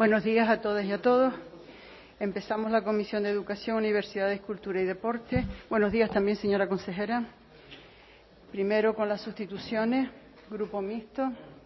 Buenos días a todas y a todos. Empezamos la Comisión de Educación, Universidades, Cultura y Deporte. Buenos días también, señora consejera. Primero con las sustituciones. Grupo Mixto,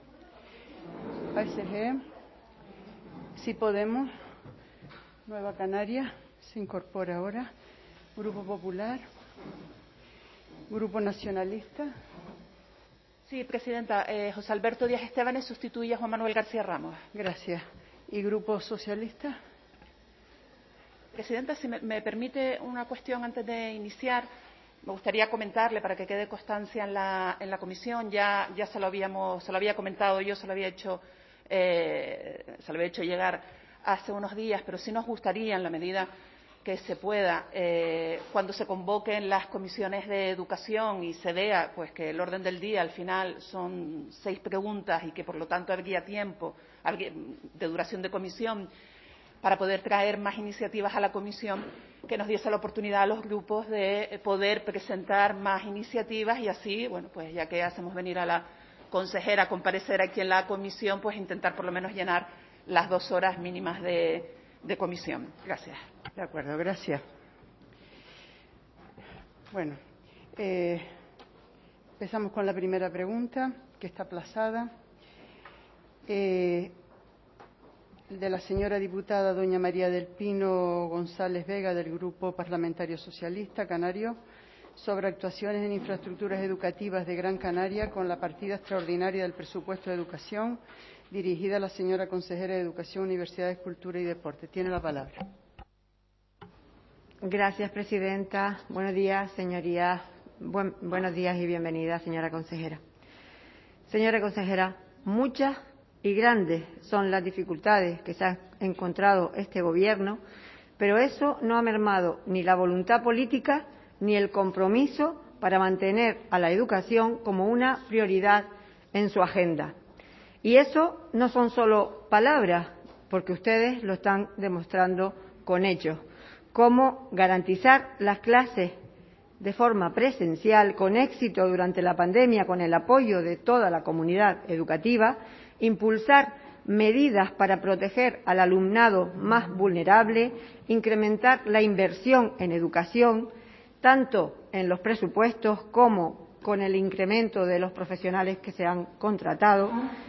ASG, Sí Podemos, Nueva Canaria, se incorpora ahora, Grupo Popular, Grupo Nacionalista. Sí, presidenta. José Alberto Díaz Estebanes sustituye a Juan Manuel García Ramos. Gracias. ¿Y Grupo Socialista? Presidenta, si me permite una cuestión antes de iniciar, me gustaría comentarle para que quede constancia en la comisión. Ya se lo había comentado yo, se lo había hecho llegar hace unos días, pero sí nos gustaría, en la medida que se pueda, cuando se convoquen las comisiones de educación y se vea pues que el orden del día al final son 6 preguntas y que por lo tanto habría tiempo de duración de comisión para poder traer más iniciativas a la comisión, que nos diese la oportunidad a los grupos de poder presentar más iniciativas y así, bueno, pues ya que hacemos venir a la consejera a comparecer aquí en la comisión, pues intentar por lo menos llenar las 2 horas mínimas de comisión. Gracias. De acuerdo, gracias. Bueno, empezamos con la primera pregunta, que está aplazada. De la señora diputada doña María del Pino González Vega, del Grupo Parlamentario Socialista Canario, sobre actuaciones en infraestructuras educativas de Gran Canaria con la partida extraordinaria del presupuesto de educación, dirigida a la señora consejera de Educación, Universidades, Cultura y Deporte. Tiene la palabra. Gracias, presidenta. Buenos días, señorías. Buenos días y bienvenida, señora consejera. Señora consejera, muchas y grandes son las dificultades que se ha encontrado este Gobierno, pero eso no ha mermado ni la voluntad política ni el compromiso para mantener a la educación como una prioridad en su agenda. Y eso no son solo palabras, porque ustedes lo están demostrando con hechos, como garantizar las clases de forma presencial con éxito durante la pandemia con el apoyo de toda la comunidad educativa, impulsar medidas para proteger al alumnado más vulnerable, incrementar la inversión en educación, tanto en los presupuestos como con el incremento de los profesionales que se han contratado,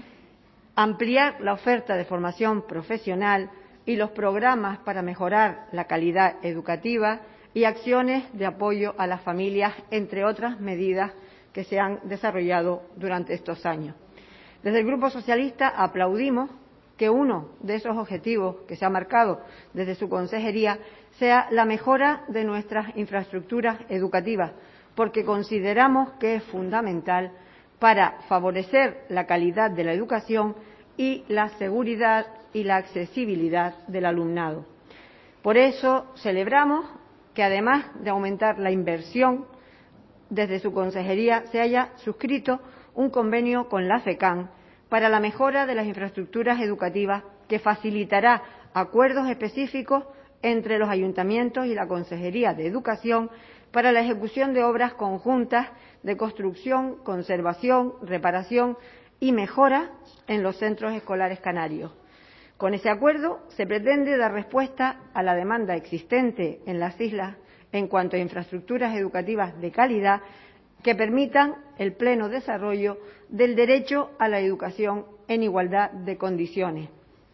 ampliar la oferta de formación profesional y los programas para mejorar la calidad educativa y acciones de apoyo a las familias, entre otras medidas que se han desarrollado durante estos años. Desde el Grupo Socialista aplaudimos que uno de esos objetivos que se ha marcado desde su consejería sea la mejora de nuestras infraestructuras educativas, porque consideramos que es fundamental para favorecer la calidad de la educación y la seguridad y la accesibilidad del alumnado. Por eso celebramos que, además de aumentar la inversión, desde su consejería se haya suscrito un convenio con la FECAN para la mejora de las infraestructuras educativas que facilitará acuerdos específicos entre los ayuntamientos y la Consejería de Educación para la ejecución de obras conjuntas de construcción, conservación, reparación y mejora en los centros escolares canarios. Con ese acuerdo se pretende dar respuesta a la demanda existente en las islas en cuanto a infraestructuras educativas de calidad que permitan el pleno desarrollo del derecho a la educación en igualdad de condiciones.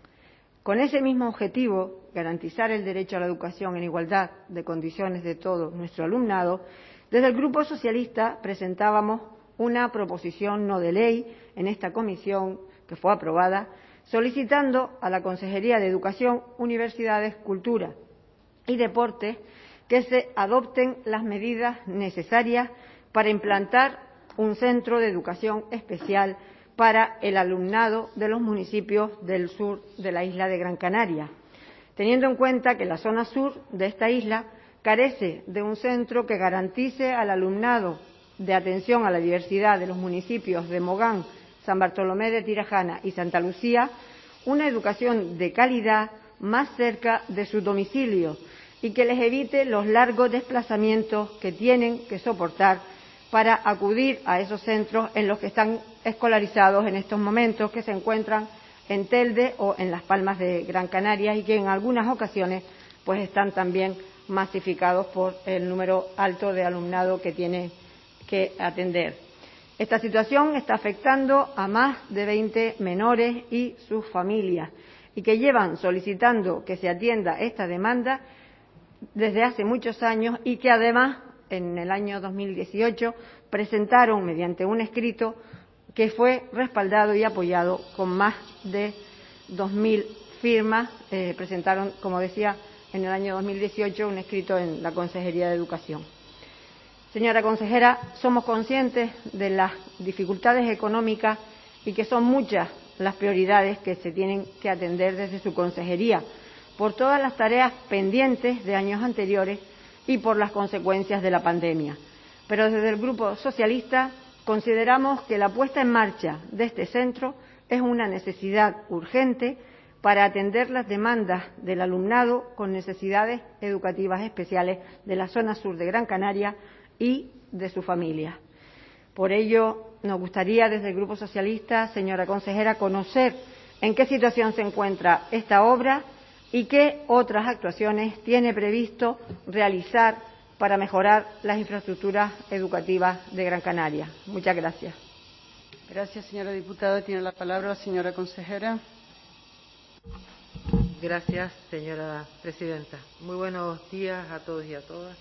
Con ese mismo objetivo, garantizar el derecho a la educación en igualdad de condiciones de todo nuestro alumnado, desde el Grupo Socialista presentábamos una proposición no de ley en esta comisión que fue aprobada, solicitando a la Consejería de Educación, Universidades, Cultura y Deporte que se adopten las medidas necesarias para implantar un centro de educación especial para el alumnado de los municipios del sur de la isla de Gran Canaria, teniendo en cuenta que la zona sur de esta isla carece de un centro que garantice al alumnado de atención a la diversidad de los municipios de Mogán, San Bartolomé de Tirajana y Santa Lucía una educación de calidad más cerca de su domicilio y que les evite los largos desplazamientos que tienen que soportar para acudir a esos centros en los que están escolarizados en estos momentos, que se encuentran en Telde o en Las Palmas de Gran Canaria y que en algunas ocasiones pues están también masificados por el número alto de alumnado que tiene que atender. Esta situación está afectando a más de 20 menores y sus familias y que llevan solicitando que se atienda esta demanda desde hace muchos años y que además en el año 2018 presentaron mediante un escrito que fue respaldado y apoyado con más de 2.000 firmas. Presentaron, como decía, en el año 2018 un escrito en la Consejería de Educación. Señora consejera, somos conscientes de las dificultades económicas y que son muchas las prioridades que se tienen que atender desde su consejería, por todas las tareas pendientes de años anteriores y por las consecuencias de la pandemia. Pero desde el Grupo Socialista consideramos que la puesta en marcha de este centro es una necesidad urgente para atender las demandas del alumnado con necesidades educativas especiales de la zona sur de Gran Canaria y de su familia. Por ello, nos gustaría desde el Grupo Socialista, señora consejera, conocer en qué situación se encuentra esta obra y qué otras actuaciones tiene previsto realizar para mejorar las infraestructuras educativas de Gran Canaria. Muchas gracias. Gracias, señora diputada. Tiene la palabra la señora consejera. Gracias, señora presidenta. Muy buenos días a todos y a todas.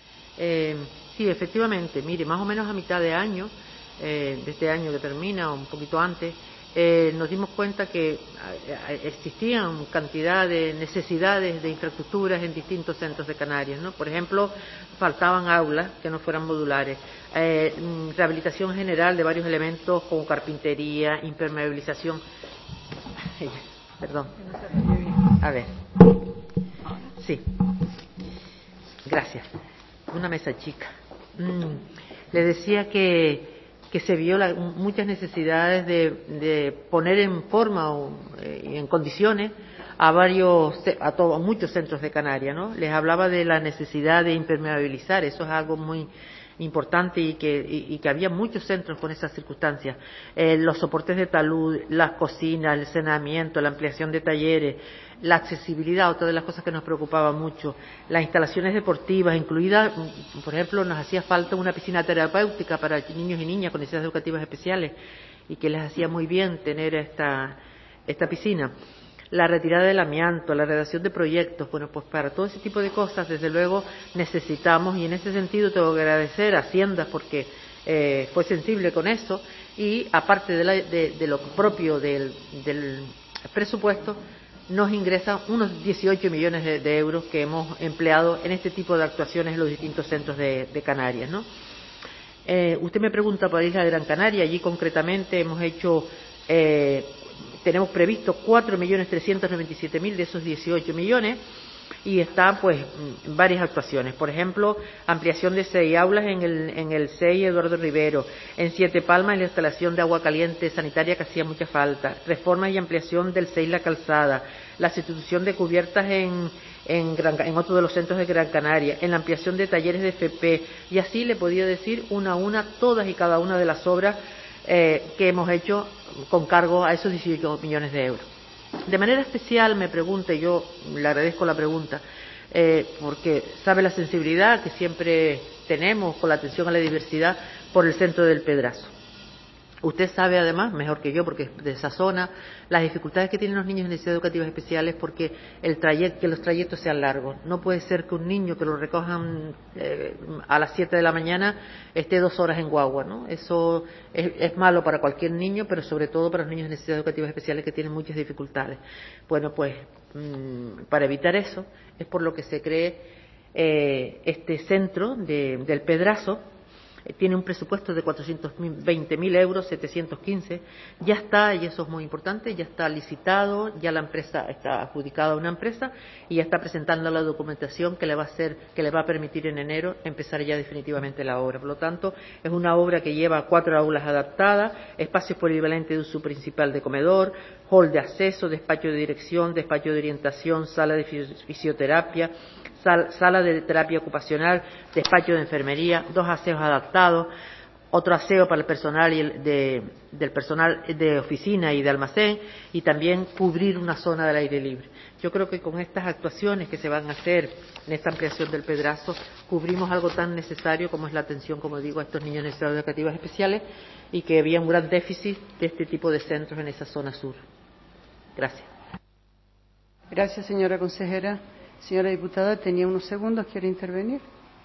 Sí, efectivamente, mire, más o menos a mitad de año, de este año que termina, o un poquito antes, nos dimos cuenta que existían cantidad de necesidades de infraestructuras en distintos centros de Canarias, ¿no? Por ejemplo, faltaban aulas que no fueran modulares, rehabilitación general de varios elementos como carpintería, impermeabilización. Perdón. A ver. Sí. Gracias. Una mesa chica. Le decía que se vio muchas necesidades de poner en forma y en condiciones a muchos centros de Canarias, ¿no? Les hablaba de la necesidad de impermeabilizar, eso es algo muy importante y que había muchos centros con esas circunstancias. Los soportes de talud, las cocinas, el saneamiento, la ampliación de talleres, la accesibilidad, otra de las cosas que nos preocupaba mucho, las instalaciones deportivas, incluidas, por ejemplo, nos hacía falta una piscina terapéutica para niños y niñas con necesidades educativas especiales y que les hacía muy bien tener esta piscina. La retirada del amianto, la redacción de proyectos, bueno, pues para todo ese tipo de cosas, desde luego, necesitamos, y en ese sentido tengo que agradecer a Hacienda porque fue sensible con eso, y aparte de lo propio del presupuesto, nos ingresan unos 18 millones de euros que hemos empleado en este tipo de actuaciones en los distintos centros de Canarias, ¿no? Usted me pregunta por la isla de Gran Canaria, allí concretamente hemos hecho... tenemos previsto 4.397.000 de esos 18 millones y están pues varias actuaciones. Por ejemplo, ampliación de 6 aulas en el CEI Eduardo Rivero, en Siete Palmas la instalación de agua caliente sanitaria que hacía mucha falta, reforma y ampliación del CEI La Calzada, la sustitución de cubiertas en otro de los centros de Gran Canaria, en la ampliación de talleres de FP, y así le podía decir una a una todas y cada una de las obras que hemos hecho con cargo a esos 18 millones de euros. De manera especial me pregunta, y yo le agradezco la pregunta, porque sabe la sensibilidad que siempre tenemos con la atención a la diversidad por el centro del Pedrazo. Usted sabe además, mejor que yo, porque es de esa zona, las dificultades que tienen los niños en necesidades educativas especiales porque que los trayectos sean largos. No puede ser que un niño que lo recojan a las 7 de la mañana esté 2 horas en guagua, ¿no? Eso es malo para cualquier niño, pero sobre todo para los niños en necesidades educativas especiales que tienen muchas dificultades. Bueno, pues para evitar eso es por lo que se cree este centro del Pedrazo. Tiene un presupuesto de 420.000 euros, 715. Ya está, y eso es muy importante, ya está licitado, ya la empresa está adjudicada a una empresa y ya está presentando la documentación que le va a permitir en enero empezar ya definitivamente la obra. Por lo tanto, es una obra que lleva 4 aulas adaptadas, espacios polivalentes de uso principal de comedor, hall de acceso, despacho de dirección, despacho de orientación, sala de fisioterapia, sala de terapia ocupacional, despacho de enfermería, 2 aseos adaptados, otro aseo para el personal del personal de oficina y de almacén, y también cubrir una zona del aire libre. Yo creo que con estas actuaciones que se van a hacer en esta ampliación del Pedrazo cubrimos algo tan necesario como es la atención, como digo, a estos niños en necesidades educativas especiales, y que había un gran déficit de este tipo de centros en esa zona sur. Gracias. Gracias, señora consejera. Señora diputada, tenía unos segundos, ¿quiere intervenir?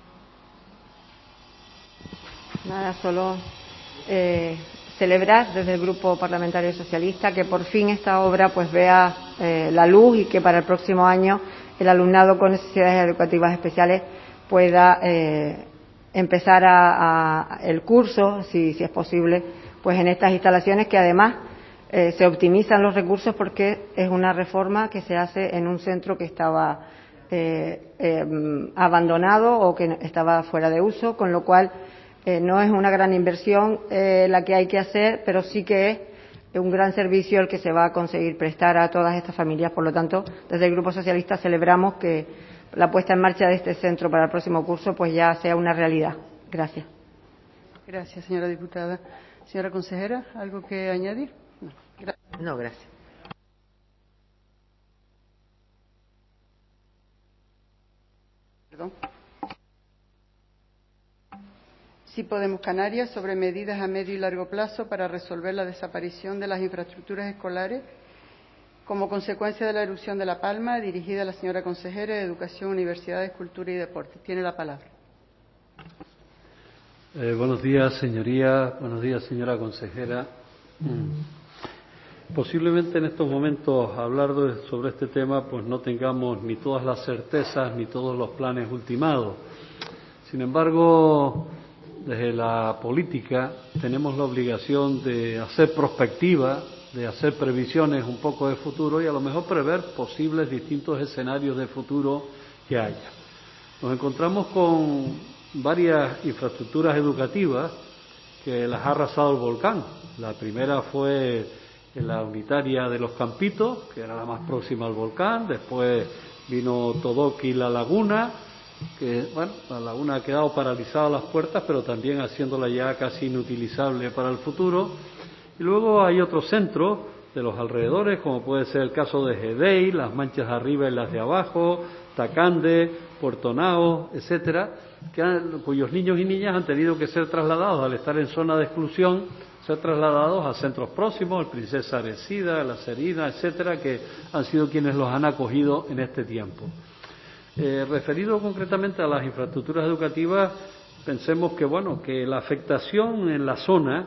Nada, solo celebrar desde el Grupo Parlamentario Socialista que por fin esta obra pues vea la luz, y que para el próximo año el alumnado con necesidades educativas especiales pueda empezar el curso, si es posible, pues en estas instalaciones, que además se optimizan los recursos porque es una reforma que se hace en un centro que estaba abandonado o que estaba fuera de uso, con lo cual no es una gran inversión la que hay que hacer, pero sí que es un gran servicio el que se va a conseguir prestar a todas estas familias. Por lo tanto, desde el Grupo Socialista celebramos que la puesta en marcha de este centro para el próximo curso pues ya sea una realidad. Gracias. Gracias, señora diputada. Señora consejera, ¿algo que añadir? No, gracias. Perdón. Sí Podemos Canarias, sobre medidas a medio y largo plazo para resolver la desaparición de las infraestructuras escolares como consecuencia de la erupción de La Palma, dirigida a la señora consejera de Educación, Universidades, Cultura y Deporte. Tiene la palabra. Buenos días, señoría. Buenos días, señora consejera. Posiblemente en estos momentos hablar sobre este tema pues no tengamos ni todas las certezas ni todos los planes ultimados. Sin embargo, desde la política tenemos la obligación de hacer prospectiva, de hacer previsiones un poco de futuro y a lo mejor prever posibles distintos escenarios de futuro que haya. Nos encontramos con varias infraestructuras educativas que las ha arrasado el volcán. La primera fue en la unitaria de Los Campitos, que era la más próxima al volcán. Después vino Todoki y La Laguna, que, bueno, la laguna ha quedado paralizada a las puertas, pero también haciéndola ya casi inutilizable para el futuro. Y luego hay otros centros de los alrededores, como puede ser el caso de Gedei, las manchas de arriba y las de abajo, Tacande, Puerto Nao, etcétera, cuyos niños y niñas han tenido que ser trasladados, al estar en zona de exclusión, ser trasladados a centros próximos, el Princesa Aresida, La Serina, etcétera, que han sido quienes los han acogido en este tiempo. Referido concretamente a las infraestructuras educativas, pensemos que la afectación en la zona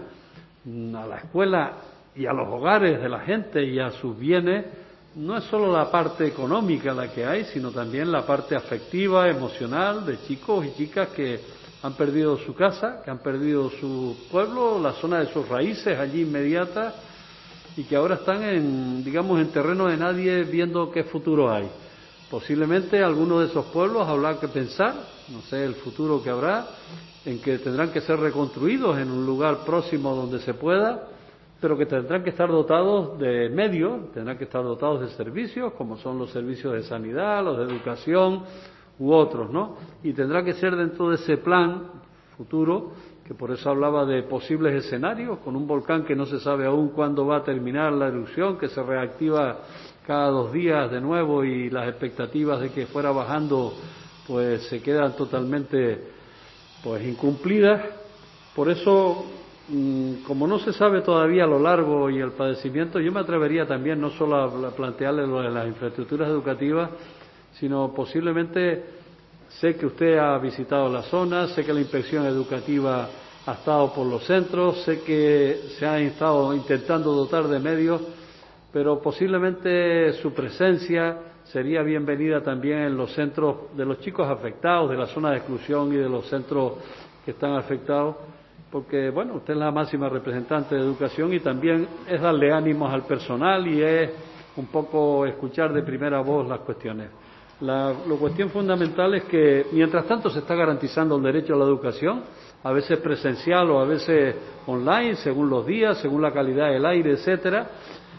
a la escuela y a los hogares de la gente y a sus bienes no es solo la parte económica la que hay, sino también la parte afectiva, emocional, de chicos y chicas que han perdido su casa, que han perdido su pueblo, la zona de sus raíces allí inmediatas, y que ahora están en terreno de nadie, viendo qué futuro hay. Posiblemente algunos de esos pueblos habrá que pensar, no sé el futuro que habrá, en que tendrán que ser reconstruidos en un lugar próximo donde se pueda, pero que tendrán que estar dotados de medios, tendrán que estar dotados de servicios, como son los servicios de sanidad, los de educación u otros, ¿no? Y tendrá que ser dentro de ese plan futuro, que por eso hablaba de posibles escenarios, con un volcán que no se sabe aún cuándo va a terminar la erupción, que se reactiva cada 2 días de nuevo, y las expectativas de que fuera bajando pues se quedan totalmente pues incumplidas. Por eso, como no se sabe todavía lo largo y el padecimiento, yo me atrevería también no solo a plantearle lo de las infraestructuras educativas, sino posiblemente, sé que usted ha visitado la zona, sé que la inspección educativa ha estado por los centros, sé que se ha estado intentando dotar de medios, pero posiblemente su presencia sería bienvenida también en los centros de los chicos afectados, de la zona de exclusión y de los centros que están afectados, porque, bueno, usted es la máxima representante de educación y también es darle ánimos al personal y es un poco escuchar de primera voz las cuestiones. La cuestión fundamental es que, mientras tanto, se está garantizando el derecho a la educación, a veces presencial o a veces online, según los días, según la calidad del aire, etcétera,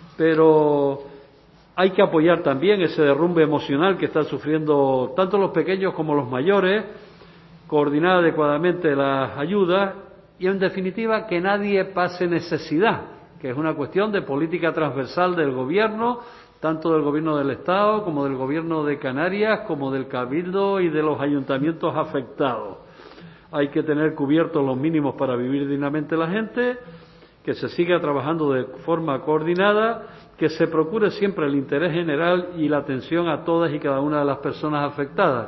pero hay que apoyar también ese derrumbe emocional que están sufriendo tanto los pequeños como los mayores, coordinar adecuadamente las ayudas y, en definitiva, que nadie pase necesidad, que es una cuestión de política transversal del Gobierno, tanto del Gobierno del Estado como del Gobierno de Canarias, como del Cabildo y de los ayuntamientos afectados. Hay que tener cubiertos los mínimos para vivir dignamente la gente, que se siga trabajando de forma coordinada, que se procure siempre el interés general y la atención a todas y cada una de las personas afectadas.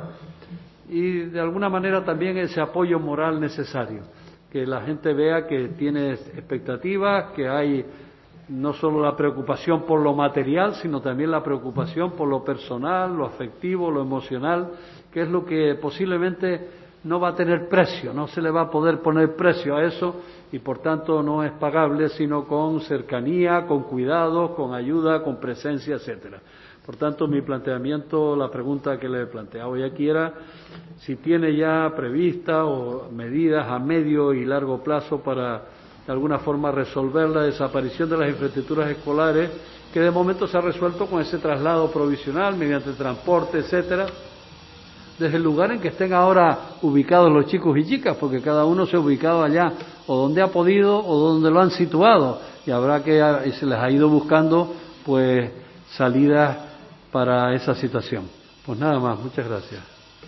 Y, de alguna manera, también ese apoyo moral necesario, que la gente vea que tiene expectativas, que hay no solo la preocupación por lo material, sino también la preocupación por lo personal, lo afectivo, lo emocional, que es lo que posiblemente no va a tener precio, no se le va a poder poner precio a eso y, por tanto, no es pagable sino con cercanía, con cuidado, con ayuda, con presencia, etcétera. Por tanto, mi planteamiento, la pregunta que le he planteado hoy aquí era si tiene ya prevista o medidas a medio y largo plazo para, de alguna forma, resolver la desaparición de las infraestructuras escolares, que de momento se ha resuelto con ese traslado provisional mediante transporte, etcétera, desde el lugar en que estén ahora ubicados los chicos y chicas, porque cada uno se ha ubicado allá o donde ha podido o donde lo han situado, y habrá que se les ha ido buscando pues salidas para esa situación. Pues nada más, muchas gracias.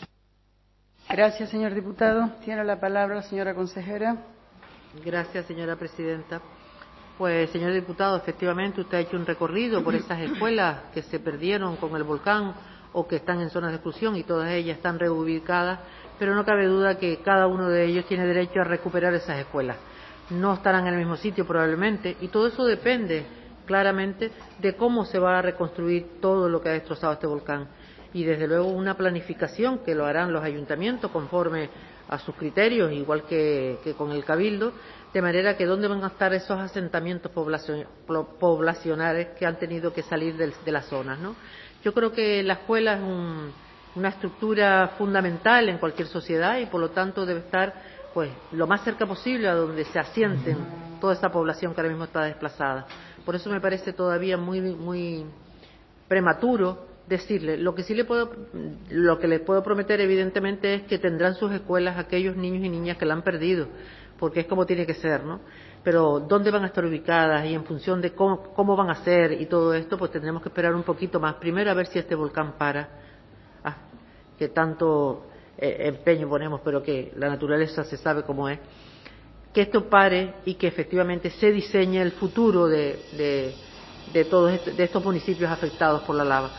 Gracias, señor diputado. Tiene la palabra la señora consejera. Gracias, señora presidenta. Pues, señor diputado, efectivamente usted ha hecho un recorrido por esas escuelas que se perdieron con el volcán o que están en zonas de exclusión, y todas ellas están reubicadas, pero no cabe duda que cada uno de ellos tiene derecho a recuperar esas escuelas. No estarán en el mismo sitio probablemente, y todo eso depende claramente de cómo se va a reconstruir todo lo que ha destrozado este volcán. Y desde luego una planificación que lo harán los ayuntamientos conforme a sus criterios, igual que con el Cabildo, de manera que dónde van a estar esos asentamientos poblacionales que han tenido que salir de las zonas, ¿no? Yo creo que la escuela es una estructura fundamental en cualquier sociedad y, por lo tanto, debe estar pues lo más cerca posible a donde se asienten toda esa población que ahora mismo está desplazada. Por eso me parece todavía muy prematuro decirle. Lo que le puedo prometer, evidentemente, es que tendrán sus escuelas aquellos niños y niñas que la han perdido, porque es como tiene que ser, ¿no? Pero dónde van a estar ubicadas y en función de cómo van a ser y todo esto, pues tendremos que esperar un poquito más. Primero a ver si este volcán para, que tanto empeño ponemos, pero que la naturaleza se sabe cómo es, que esto pare y que efectivamente se diseñe el futuro de estos municipios afectados por la lava.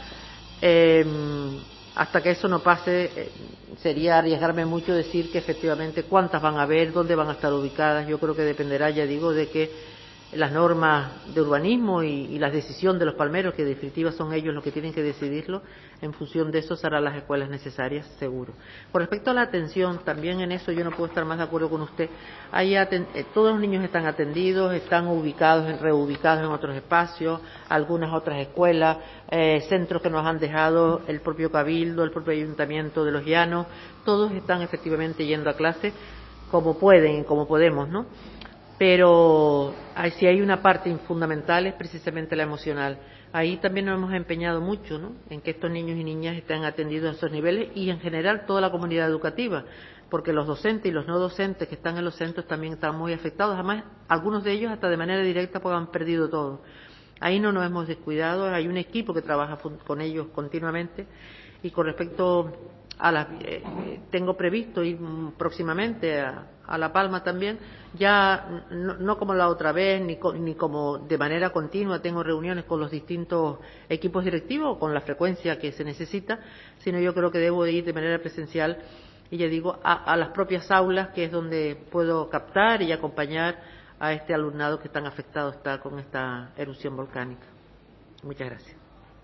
Hasta que eso no pase, sería arriesgarme mucho decir que efectivamente cuántas van a haber, dónde van a estar ubicadas. Yo creo que dependerá, ya digo, de que las normas de urbanismo y la decisión de los palmeros, que en definitiva son ellos los que tienen que decidirlo, en función de eso se harán las escuelas necesarias, seguro. Con respecto a la atención, también en eso yo no puedo estar más de acuerdo con usted. Todos los niños están atendidos, están reubicados en otros espacios, algunas otras escuelas, centros que nos han dejado el propio Cabildo, el propio Ayuntamiento de Los Llanos, todos están efectivamente yendo a clase como pueden y como podemos, ¿no? Pero si hay una parte fundamental es precisamente la emocional. Ahí también nos hemos empeñado mucho, ¿no?, en que estos niños y niñas estén atendidos en esos niveles y en general toda la comunidad educativa, porque los docentes y los no docentes que están en los centros también están muy afectados. Además, algunos de ellos hasta de manera directa porque han perdido todo. Ahí no nos hemos descuidado, hay un equipo que trabaja con ellos continuamente. Y con respecto a tengo previsto ir próximamente a La Palma también, ya no como la otra vez, ni como de manera continua tengo reuniones con los distintos equipos directivos con la frecuencia que se necesita, sino yo creo que debo de ir de manera presencial, y ya digo, a las propias aulas, que es donde puedo captar y acompañar a este alumnado que tan afectado está con esta erupción volcánica. Muchas gracias.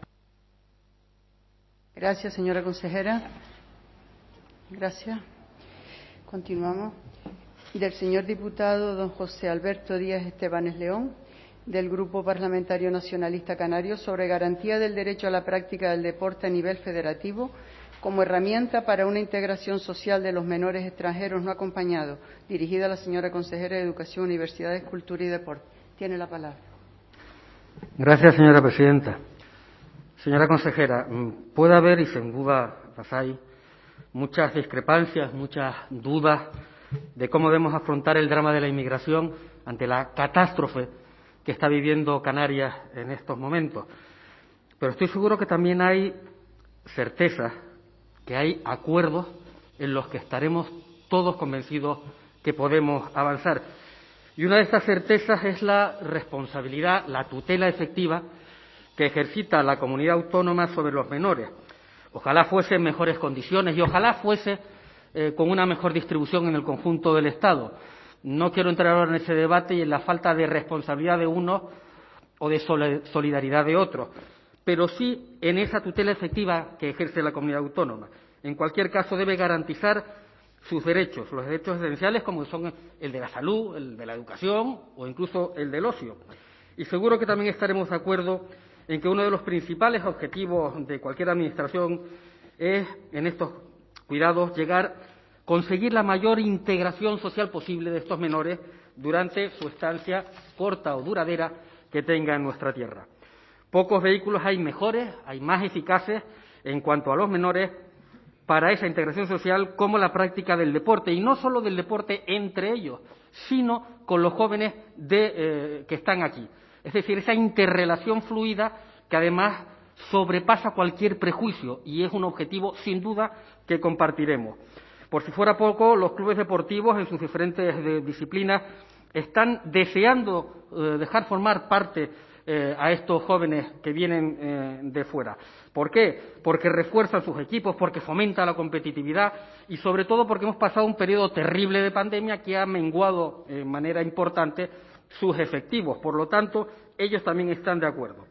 Gracias, señora consejera. Gracias. Continuamos. Del señor diputado don José Alberto Díaz Estebanes León, del Grupo Parlamentario Nacionalista Canario, sobre garantía del derecho a la práctica del deporte a nivel federativo como herramienta para una integración social de los menores extranjeros no acompañados, dirigida a la señora consejera de Educación, Universidades, Cultura y Deporte. Tiene la palabra. Gracias, señora presidenta. Señora consejera, puede haber, y sin duda las hay, muchas discrepancias, muchas dudas de cómo debemos afrontar el drama de la inmigración ante la catástrofe que está viviendo Canarias en estos momentos. Pero estoy seguro que también hay certezas, que hay acuerdos en los que estaremos todos convencidos que podemos avanzar. Y una de estas certezas es la responsabilidad, la tutela efectiva que ejercita la comunidad autónoma sobre los menores. Ojalá fuese en mejores condiciones y ojalá fuese con una mejor distribución en el conjunto del Estado. No quiero entrar ahora en ese debate y en la falta de responsabilidad de unos o de solidaridad de otros, pero sí en esa tutela efectiva que ejerce la comunidad autónoma. En cualquier caso, debe garantizar sus derechos, los derechos esenciales como son el de la salud, el de la educación o incluso el del ocio. Y seguro que también estaremos de acuerdo en que uno de los principales objetivos de cualquier administración es, en estos cuidados, conseguir la mayor integración social posible de estos menores durante su estancia corta o duradera que tenga en nuestra tierra. Pocos vehículos hay mejores, hay más eficaces en cuanto a los menores para esa integración social como la práctica del deporte, y no solo del deporte entre ellos, sino con los jóvenes que están aquí. Es decir, esa interrelación fluida que además sobrepasa cualquier prejuicio y es un objetivo sin duda que compartiremos. Por si fuera poco, los clubes deportivos en sus diferentes disciplinas están deseando dejar formar parte a estos jóvenes que vienen de fuera. ¿Por qué? Porque refuerzan sus equipos, porque fomenta la competitividad y sobre todo porque hemos pasado un periodo terrible de pandemia que ha menguado de manera importante sus efectivos. Por lo tanto, ellos también están de acuerdo.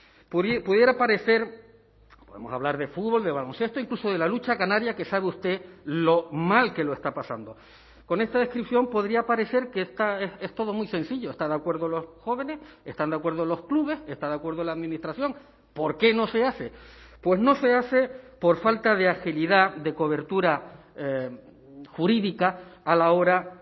Pudiera parecer, podemos hablar de fútbol, de baloncesto, incluso de la lucha canaria, que sabe usted lo mal que lo está pasando. Con esta descripción podría parecer que es todo muy sencillo. ¿Están de acuerdo los jóvenes? ¿Están de acuerdo los clubes? ¿Está de acuerdo la administración? ¿Por qué no se hace? Pues no se hace por falta de agilidad, de cobertura jurídica a la hora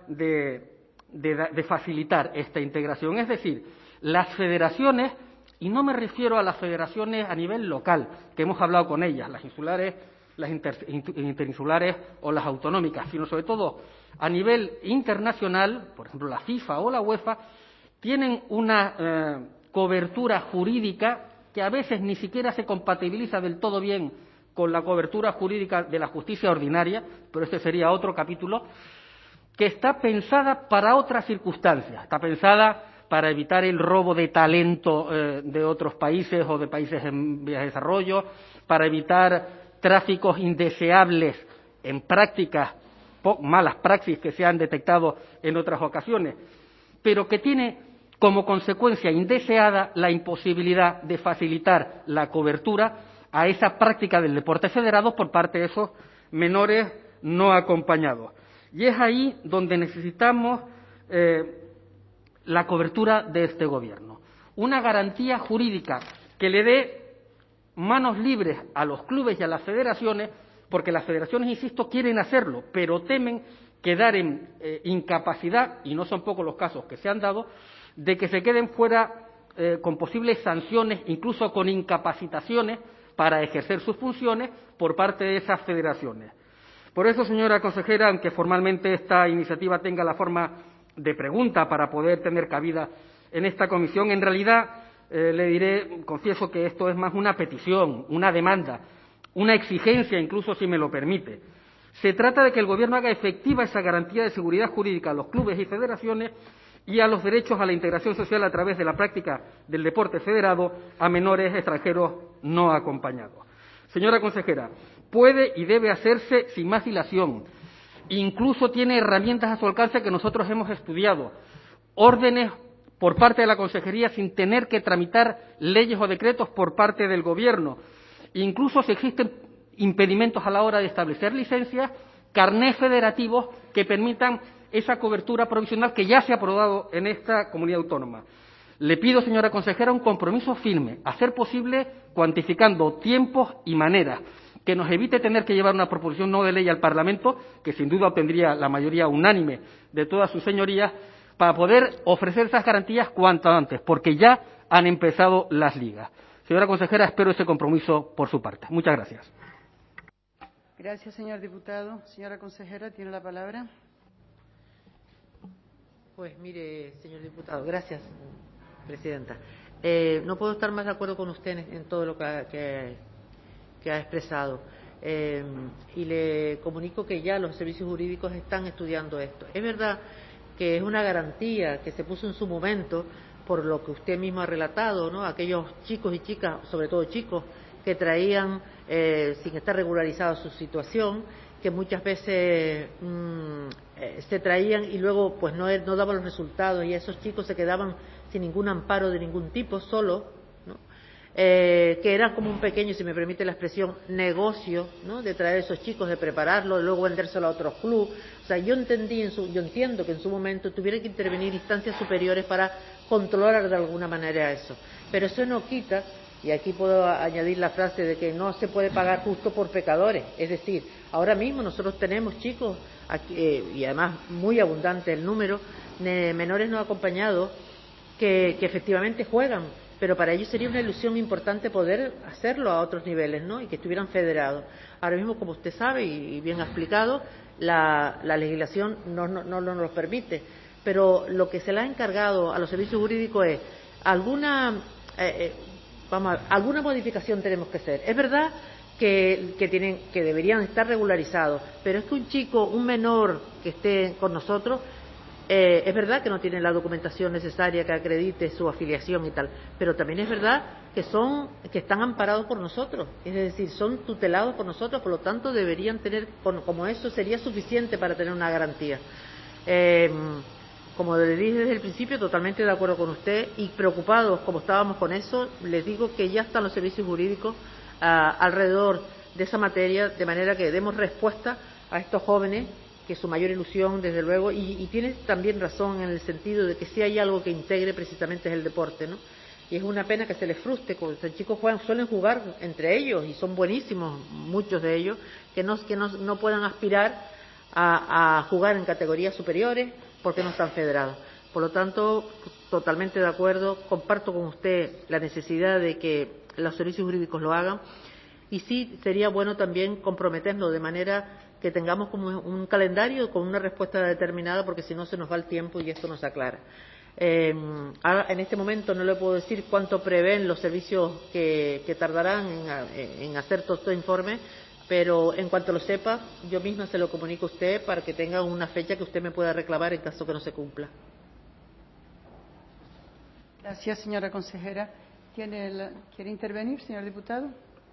de facilitar esta integración. Es decir, las federaciones, y no me refiero a las federaciones a nivel local, que hemos hablado con ellas, las insulares, las interinsulares o las autonómicas, sino sobre todo a nivel internacional, por ejemplo la FIFA o la UEFA, tienen una cobertura jurídica que a veces ni siquiera se compatibiliza del todo bien con la cobertura jurídica de la justicia ordinaria, pero este sería otro capítulo, que está pensada para otras circunstancias, está pensada para evitar el robo de talento de otros países o de países en vías de desarrollo, para evitar tráficos indeseables en prácticas, malas praxis que se han detectado en otras ocasiones, pero que tiene como consecuencia indeseada la imposibilidad de facilitar la cobertura a esa práctica del deporte federado por parte de esos menores no acompañados. Y es ahí donde necesitamos la cobertura de este Gobierno. Una garantía jurídica que le dé manos libres a los clubes y a las federaciones, porque las federaciones, insisto, quieren hacerlo, pero temen quedar en incapacidad, y no son pocos los casos que se han dado, de que se queden fuera con posibles sanciones, incluso con incapacitaciones para ejercer sus funciones por parte de esas federaciones. Por eso, señora consejera, aunque formalmente esta iniciativa tenga la forma de pregunta para poder tener cabida en esta comisión, en realidad le diré, confieso que esto es más una petición, una demanda, una exigencia, incluso si me lo permite. Se trata de que el Gobierno haga efectiva esa garantía de seguridad jurídica a los clubes y federaciones y a los derechos a la integración social a través de la práctica del deporte federado a menores extranjeros no acompañados. Señora consejera, puede y debe hacerse sin más dilación. Incluso tiene herramientas a su alcance que nosotros hemos estudiado. Órdenes por parte de la Consejería sin tener que tramitar leyes o decretos por parte del Gobierno. Incluso si existen impedimentos a la hora de establecer licencias, carnés federativos que permitan esa cobertura provisional que ya se ha aprobado en esta comunidad autónoma. Le pido, señora consejera, un compromiso firme, a ser posible cuantificando tiempos y maneras, que nos evite tener que llevar una proposición no de ley al Parlamento, que sin duda obtendría la mayoría unánime de todas sus señorías, para poder ofrecer esas garantías cuanto antes, porque ya han empezado las ligas. Señora consejera, espero ese compromiso por su parte. Muchas gracias. Gracias, señor diputado. Señora consejera, tiene la palabra. Pues mire, señor diputado, gracias, presidenta. No puedo estar más de acuerdo con usted en todo lo que ha expresado. Y le comunico que ya los servicios jurídicos están estudiando esto. Es verdad que es una garantía que se puso en su momento, por lo que usted mismo ha relatado, ¿no? Aquellos chicos y chicas, sobre todo chicos, que traían sin estar regularizada su situación, que muchas veces se traían y luego pues no daban los resultados, y esos chicos se quedaban sin ningún amparo de ningún tipo, solos, ¿no? Que era como un pequeño, si me permite la expresión, negocio, ¿no? De traer a esos chicos, de prepararlos, luego vendérselo a otros clubes. O sea, yo entiendo que en su momento tuviera que intervenir instancias superiores para controlar de alguna manera eso. Pero eso no quita, y aquí puedo añadir la frase de que no se puede pagar justo por pecadores. Es decir, ahora mismo nosotros tenemos chicos, aquí, y además muy abundante el número, de menores no acompañados que efectivamente juegan, pero para ellos sería una ilusión importante poder hacerlo a otros niveles, ¿no? Y que estuvieran federados. Ahora mismo, como usted sabe y bien ha explicado, la legislación no nos lo permite, pero lo que se le ha encargado a los servicios jurídicos es alguna modificación tenemos que hacer. Es verdad que deberían estar regularizados, pero es que un menor que esté con nosotros, es verdad que no tiene la documentación necesaria que acredite su afiliación y tal, pero también es verdad que están amparados por nosotros, es decir, son tutelados por nosotros, por lo tanto deberían tener, como eso sería suficiente para tener una garantía. Como le dije desde el principio, totalmente de acuerdo con usted, y preocupados como estábamos con eso, les digo que ya están los servicios jurídicos alrededor de esa materia, de manera que demos respuesta a estos jóvenes, que es su mayor ilusión, desde luego, y tiene también razón en el sentido de que si hay algo que integre precisamente es el deporte, ¿no? Y es una pena que se les frustre, porque los chicos suelen jugar entre ellos, y son buenísimos muchos de ellos, que no puedan aspirar a jugar en categorías superiores porque no están federados. Por lo tanto, totalmente de acuerdo, comparto con usted la necesidad de que los servicios jurídicos lo hagan, y sí sería bueno también comprometernos de manera que tengamos como un calendario con una respuesta determinada, porque si no se nos va el tiempo y esto no se aclara. Ahora, en este momento no le puedo decir cuánto prevén los servicios que tardarán en hacer todo este informe, pero en cuanto lo sepa, yo misma se lo comunico a usted para que tenga una fecha que usted me pueda reclamar en caso que no se cumpla. Gracias, señora consejera. ¿Quiere intervenir, señor diputado?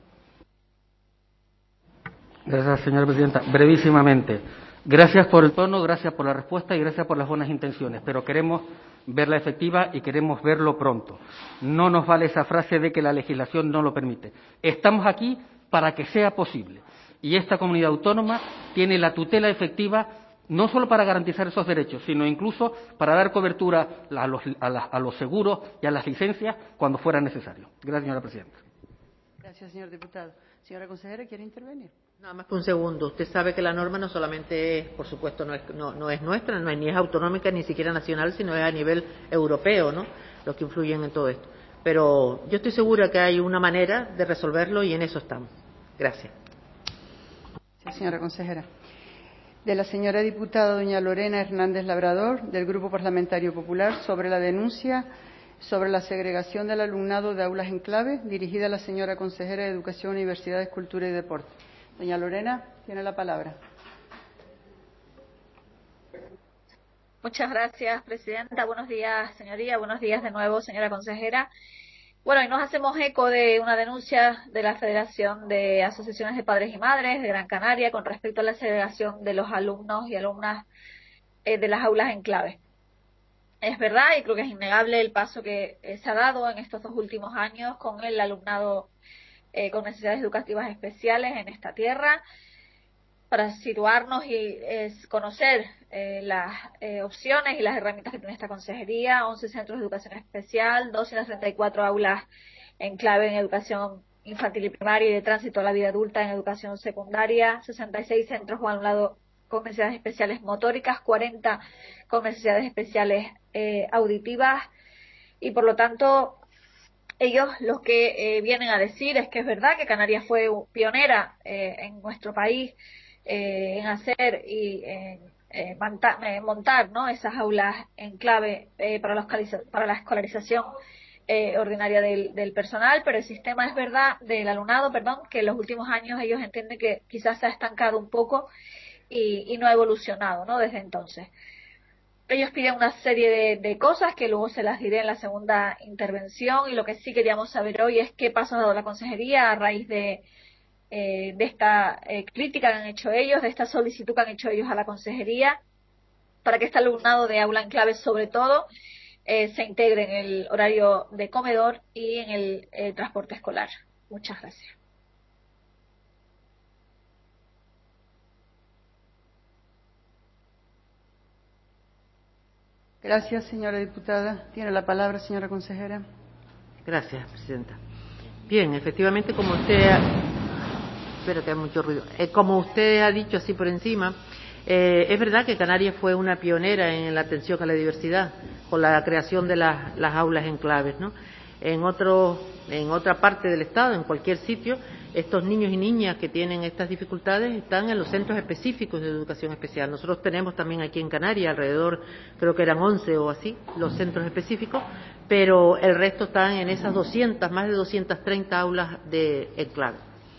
Gracias, señora presidenta. Brevísimamente. Gracias por el tono, gracias por la respuesta y gracias por las buenas intenciones, pero queremos verla efectiva y queremos verlo pronto. No nos vale esa frase de que la legislación no lo permite. Estamos aquí para que sea posible. Y esta comunidad autónoma tiene la tutela efectiva no solo para garantizar esos derechos, sino incluso para dar cobertura a los seguros y a las licencias cuando fuera necesario. Gracias, señora presidenta. Gracias, señor diputado. Señora consejera, ¿quiere intervenir? Nada más que un segundo. Usted sabe que la norma no solamente es, por supuesto, no es nuestra, ni es autonómica, ni siquiera nacional, sino es a nivel europeo, ¿no? Los que influyen en todo esto. Pero yo estoy segura que hay una manera de resolverlo y en eso estamos. Gracias. Sí, señora consejera. De la señora diputada doña Lorena Hernández Labrador, del Grupo Parlamentario Popular, sobre la denuncia sobre la segregación del alumnado de aulas enclave, dirigida a la señora consejera de Educación, Universidades, Cultura y Deporte. Doña Lorena, tiene la palabra. Muchas gracias, presidenta. Buenos días, señoría. Buenos días de nuevo, señora consejera. Bueno, y nos hacemos eco de una denuncia de la Federación de Asociaciones de Padres y Madres de Gran Canaria con respecto a la segregación de los alumnos y alumnas de las aulas enclave. Es verdad, y creo que es innegable el paso que se ha dado en estos 2 últimos años con el alumnado con necesidades educativas especiales en esta tierra. Para situarnos y conocer las opciones y las herramientas que tiene esta consejería: 11 centros de educación especial, 234 aulas en clave en educación infantil y primaria y de tránsito a la vida adulta en educación secundaria, 66 centros con alumnado con necesidades especiales motóricas, 40 con necesidades especiales auditivas, y por lo tanto ellos lo que vienen a decir es que es verdad que Canarias fue pionera en nuestro país en hacer y en montar, ¿no?, esas aulas en clave para la escolarización ordinaria del personal, pero el sistema es verdad, del alumnado, perdón, que en los últimos años ellos entienden que quizás se ha estancado un poco y no ha evolucionado, ¿no?, desde entonces. Ellos piden una serie de cosas que luego se las diré en la segunda intervención, y lo que sí queríamos saber hoy es qué pasos ha dado la consejería a raíz de esta crítica que han hecho ellos, de esta solicitud que han hecho ellos a la consejería, para que este alumnado de aula en clave, sobre todo, se integre en el horario de comedor y en el transporte escolar. Muchas gracias. Gracias, señora diputada. Tiene la palabra, señora consejera. Gracias, presidenta. Bien, efectivamente, como usted espero que haya mucho ruido. Como usted ha dicho así por encima, es verdad que Canarias fue una pionera en la atención a la diversidad con la creación de las aulas en claves, ¿no? En otra parte del Estado, en cualquier sitio, estos niños y niñas que tienen estas dificultades están en los centros específicos de educación especial. Nosotros tenemos también aquí en Canarias alrededor, creo que eran 11 o así, los centros específicos, pero el resto están en esas más de 230 aulas en clave.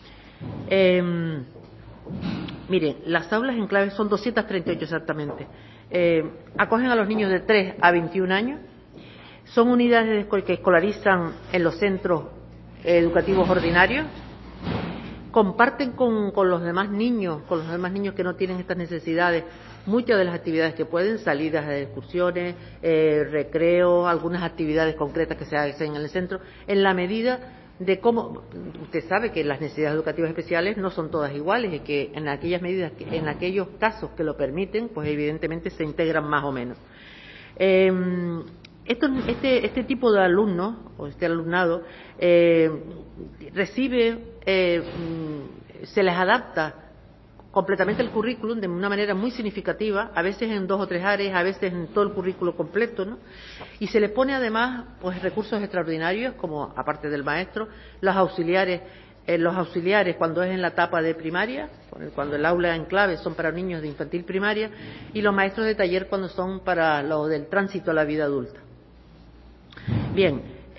Miren, las aulas en clave son 238 exactamente. Acogen a los niños de 3 a 21 años. Son unidades que escolarizan en los centros educativos ordinarios. Comparten con los demás niños, que no tienen estas necesidades, muchas de las actividades que pueden, salidas de excursiones, recreos, algunas actividades concretas que se hacen en el centro, en la medida de cómo, usted sabe que las necesidades educativas especiales no son todas iguales y que en aquellas medidas, en aquellos casos que lo permiten, pues evidentemente se integran más o menos. Este tipo de alumnos, o este alumnado, recibe, se les adapta completamente el currículum de una manera muy significativa, a veces en 2 o 3 áreas, a veces en todo el currículo completo, ¿no? Y se le pone además pues recursos extraordinarios, como aparte del maestro, los auxiliares cuando es en la etapa de primaria, cuando el aula en clave son para niños de infantil primaria, y los maestros de taller cuando son para lo del tránsito a la vida adulta. Bien,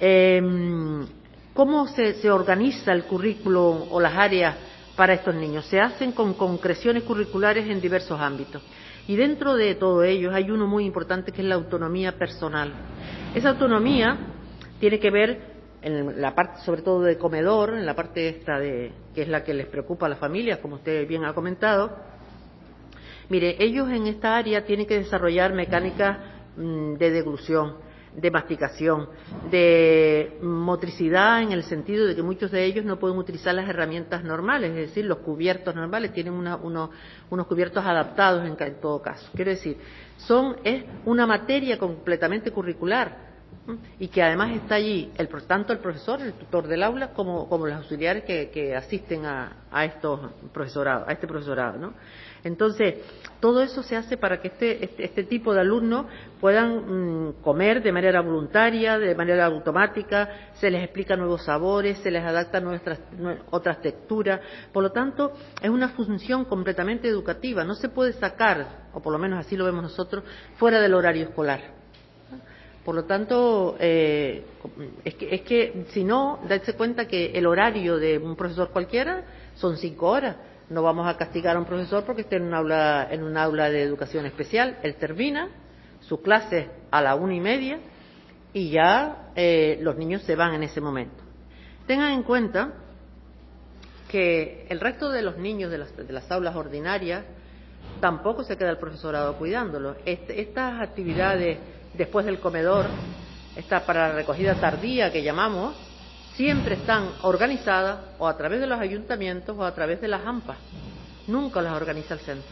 ¿cómo se organiza el currículo o las áreas para estos niños? Se hacen con concreciones curriculares en diversos ámbitos. Y dentro de todo ello hay uno muy importante que es la autonomía personal. Esa autonomía tiene que ver en la parte sobre todo de comedor, en la parte esta que es la que les preocupa a las familias, como usted bien ha comentado. Mire, ellos en esta área tienen que desarrollar mecánicas de deglución, de masticación, de motricidad, en el sentido de que muchos de ellos no pueden utilizar las herramientas normales, es decir, los cubiertos normales, tienen unos cubiertos adaptados en todo caso. Quiero decir, es una materia completamente curricular y que además está allí tanto el profesor, el tutor del aula, como los auxiliares que asisten a este profesorado, ¿no? Entonces, todo eso se hace para que este tipo de alumnos puedan comer de manera voluntaria, de manera automática, se les explica nuevos sabores, se les adapta otras texturas. Por lo tanto, es una función completamente educativa, no se puede sacar, o por lo menos así lo vemos nosotros, fuera del horario escolar. Por lo tanto, es que si no, darse cuenta que el horario de un profesor cualquiera son 5 horas. No vamos a castigar a un profesor porque esté en un aula de educación especial. Él termina sus clases a la 1:30 y ya los niños se van en ese momento. Tengan en cuenta que el resto de los niños de las aulas ordinarias tampoco se queda el profesorado cuidándolos. Estas actividades después del comedor, esta para la recogida tardía que llamamos, siempre están organizadas o a través de los ayuntamientos o a través de las AMPA. Nunca las organiza el centro.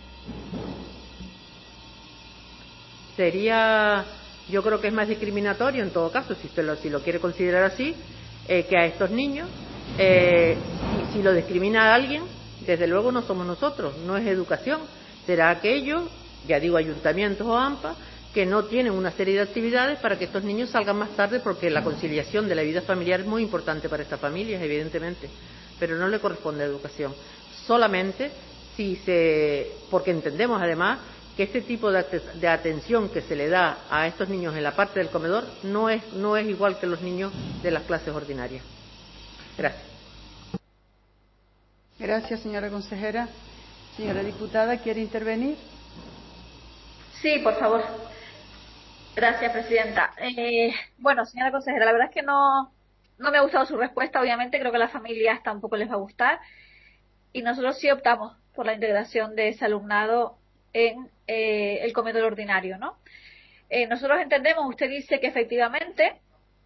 Yo creo que es más discriminatorio en todo caso, si lo quiere considerar así, que a estos niños, si lo discrimina a alguien, desde luego no somos nosotros, no es educación, será aquellos, ya digo ayuntamientos o AMPA, que no tienen una serie de actividades para que estos niños salgan más tarde, porque la conciliación de la vida familiar es muy importante para estas familias, evidentemente, pero no le corresponde a educación. Solamente porque entendemos además que este tipo de atención que se le da a estos niños en la parte del comedor no es igual que los niños de las clases ordinarias. Gracias. Gracias, señora consejera. Señora diputada, ¿quiere intervenir? Sí, por favor. Gracias, presidenta. Bueno, señora consejera, la verdad es que no me ha gustado su respuesta. Obviamente creo que a las familias tampoco les va a gustar. Y nosotros sí optamos por la integración de ese alumnado en el comedor ordinario, ¿no? Nosotros entendemos, usted dice que efectivamente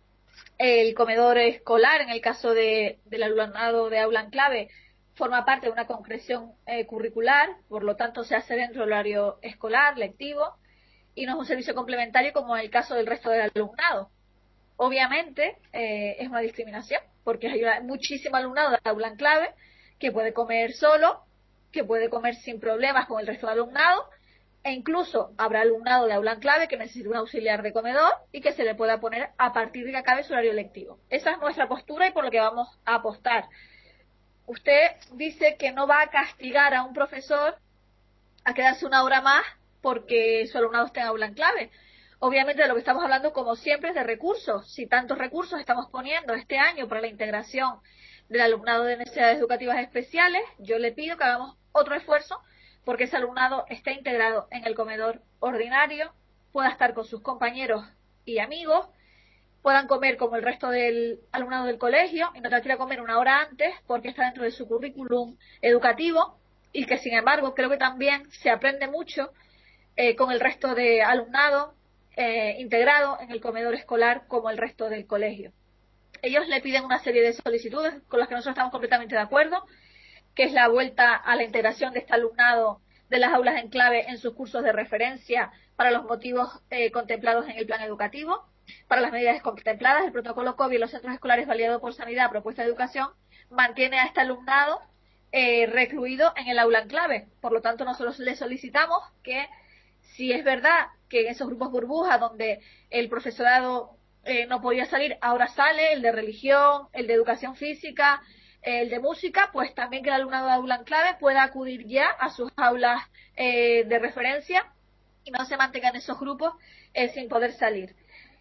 el comedor escolar, en el caso del alumnado de aula en clave, forma parte de una concreción curricular, por lo tanto se hace dentro del horario escolar, lectivo, y no es un servicio complementario como en el caso del resto del alumnado. Obviamente es una discriminación, porque hay muchísimo alumnado de aula en clave que puede comer solo, que puede comer sin problemas con el resto del alumnado, e incluso habrá alumnado de aula en clave que necesite un auxiliar de comedor y que se le pueda poner a partir de que acabe su horario lectivo. Esa es nuestra postura y por lo que vamos a apostar. Usted dice que no va a castigar a un profesor a quedarse una hora más porque su alumnado esté en aula en clave. Obviamente de lo que estamos hablando, como siempre, es de recursos. Si tantos recursos estamos poniendo este año para la integración del alumnado de necesidades educativas especiales, yo le pido que hagamos otro esfuerzo porque ese alumnado esté integrado en el comedor ordinario, pueda estar con sus compañeros y amigos, puedan comer como el resto del alumnado del colegio y no tener que ir a comer una hora antes porque está dentro de su currículum educativo, y que sin embargo creo que también se aprende mucho con el resto de alumnado integrado en el comedor escolar como el resto del colegio. Ellos le piden una serie de solicitudes con las que nosotros estamos completamente de acuerdo, que es la vuelta a la integración de este alumnado de las aulas en clave en sus cursos de referencia para los motivos contemplados en el plan educativo, para las medidas contempladas. El protocolo COVID en los centros escolares validado por Sanidad, propuesta de educación, mantiene a este alumnado recluido en el aula en clave. Por lo tanto, nosotros le solicitamos que, si es verdad que en esos grupos burbuja donde el profesorado no podía salir, ahora sale el de religión, el de educación física, el de música, pues también que el alumnado de aula en clave pueda acudir ya a sus aulas de referencia y no se mantengan esos grupos sin poder salir.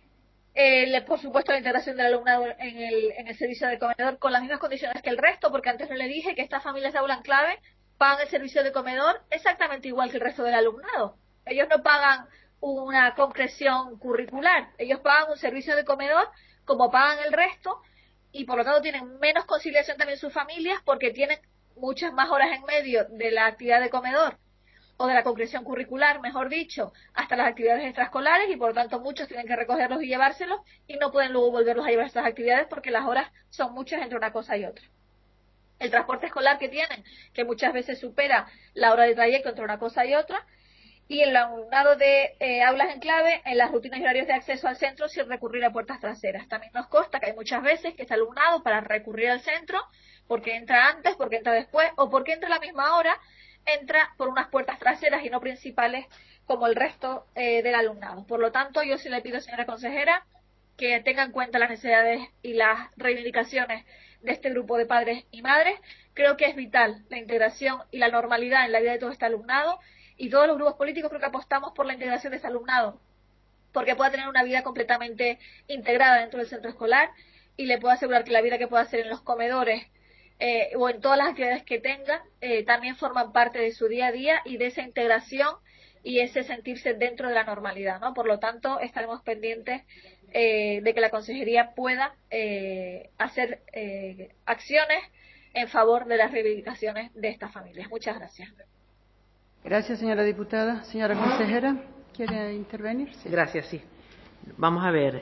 Por supuesto, la integración del alumnado en el servicio de comedor con las mismas condiciones que el resto, porque antes no le dije que estas familias de aula en clave pagan el servicio de comedor exactamente igual que el resto del alumnado. Ellos no pagan una concreción curricular, ellos pagan un servicio de comedor como pagan el resto, y por lo tanto tienen menos conciliación también sus familias porque tienen muchas más horas en medio de la actividad de comedor o de la concreción curricular, mejor dicho, hasta las actividades extraescolares, y por lo tanto muchos tienen que recogerlos y llevárselos y no pueden luego volverlos a llevar a estas actividades porque las horas son muchas entre una cosa y otra. El transporte escolar que tienen, que muchas veces supera la hora de trayecto entre una cosa y otra, y el alumnado de aulas en clave en las rutinas y horarios de acceso al centro sin recurrir a puertas traseras. También nos consta que hay muchas veces que este alumnado, para recurrir al centro, porque entra antes, porque entra después o porque entra a la misma hora, entra por unas puertas traseras y no principales como el resto del alumnado. Por lo tanto, yo sí le pido, señora consejera, que tenga en cuenta las necesidades y las reivindicaciones de este grupo de padres y madres. Creo que es vital la integración y la normalidad en la vida de todo este alumnado, y todos los grupos políticos creo que apostamos por la integración de este alumnado, porque pueda tener una vida completamente integrada dentro del centro escolar, y le puedo asegurar que la vida que pueda hacer en los comedores o en todas las actividades que tenga también forman parte de su día a día y de esa integración y ese sentirse dentro de la normalidad, ¿no? Por lo tanto, estaremos pendientes de que la consejería pueda hacer acciones en favor de las reivindicaciones de estas familias. Muchas gracias. Gracias, señora diputada. Señora consejera, ¿quiere intervenir? Sí. Gracias, sí. Vamos a ver.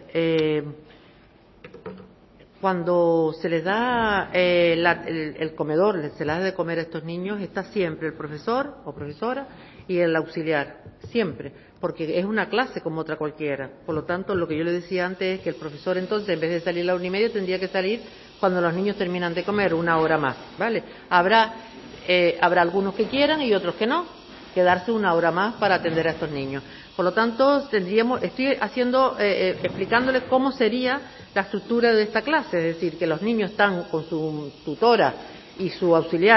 Cuando se les da el comedor, se les da de comer a estos niños, está siempre el profesor o profesora y el auxiliar, siempre, porque es una clase como otra cualquiera. Por lo tanto, lo que yo le decía antes es que el profesor, entonces, en vez de salir a la 1:30, tendría que salir cuando los niños terminan de comer, una hora más, ¿vale? Habrá algunos que quieran y otros que no, quedarse una hora más para atender a estos niños. Por lo tanto, estoy explicándoles cómo sería la estructura de esta clase, es decir, que los niños están con su tutora y su auxiliar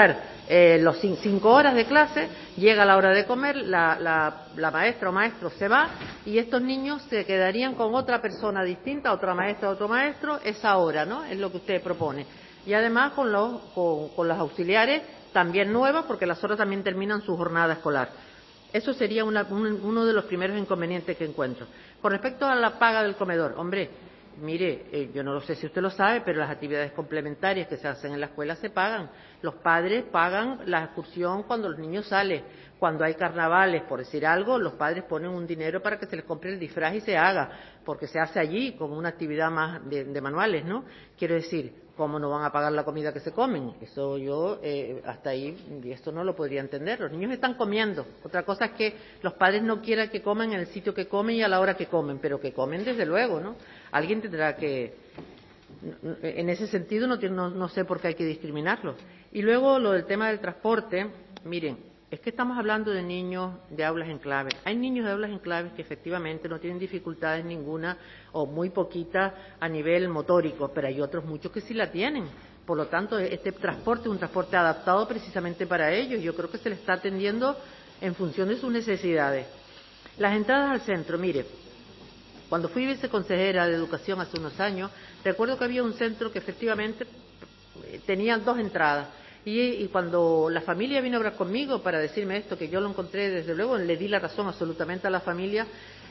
los 5 horas de clase, llega la hora de comer, la maestra o maestro se va y estos niños se quedarían con otra persona distinta, otra maestra, otro maestro, esa hora, ¿no? Es lo que usted propone. Y además con los auxiliares también nuevas, porque las horas también terminan su jornada escolar. Eso sería uno de los primeros inconvenientes que encuentro. Con respecto a la paga del comedor, hombre, mire, yo no lo sé si usted lo sabe, pero las actividades complementarias que se hacen en la escuela se pagan. Los padres pagan la excursión cuando los niños salen. Cuando hay carnavales, por decir algo, los padres ponen un dinero para que se les compre el disfraz y se haga, porque se hace allí como una actividad más de manuales, ¿no? Quiero decir, ¿cómo no van a pagar la comida que se comen? Eso yo, hasta ahí, esto no lo podría entender. Los niños están comiendo. Otra cosa es que los padres no quieran que coman en el sitio que comen y a la hora que comen, pero que comen desde luego, ¿no? Alguien tendrá que... En ese sentido no sé por qué hay que discriminarlo. Y luego lo del tema del transporte, miren, es que estamos hablando de niños de aulas enclaves. Hay niños de aulas enclaves que efectivamente no tienen dificultades ninguna o muy poquitas a nivel motórico, pero hay otros muchos que sí la tienen. Por lo tanto, este transporte es un transporte adaptado precisamente para ellos. Yo creo que se le está atendiendo en función de sus necesidades. Las entradas al centro, mire, cuando fui viceconsejera de Educación hace unos años, recuerdo que había un centro que efectivamente tenía 2 entradas. Y cuando la familia vino a hablar conmigo para decirme esto, que yo lo encontré, desde luego, le di la razón absolutamente a la familia,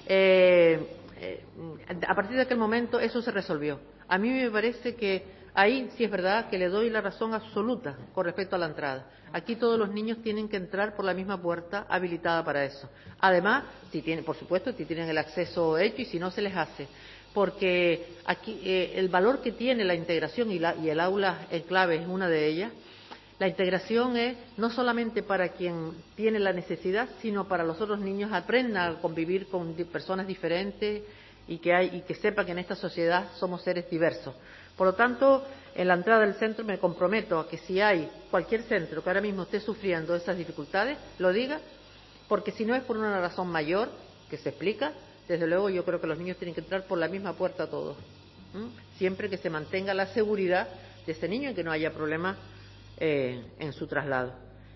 a partir de aquel momento eso se resolvió. A mí me parece que ahí sí es verdad que le doy la razón absoluta con respecto a la entrada. Aquí todos los niños tienen que entrar por la misma puerta habilitada para eso. Además, si tienen, por supuesto, si tienen el acceso hecho y si no se les hace. Porque aquí el valor que tiene la integración y el aula en clave es una de ellas. La integración es no solamente para quien tiene la necesidad, sino para los otros niños aprendan a convivir con personas diferentes y que sepan que en esta sociedad somos seres diversos. Por lo tanto, en la entrada del centro me comprometo a que si hay cualquier centro que ahora mismo esté sufriendo esas dificultades, lo diga, porque si no es por una razón mayor, que se explica, desde luego yo creo que los niños tienen que entrar por la misma puerta todos, siempre que se mantenga la seguridad de ese niño y que no haya problemas en su traslado.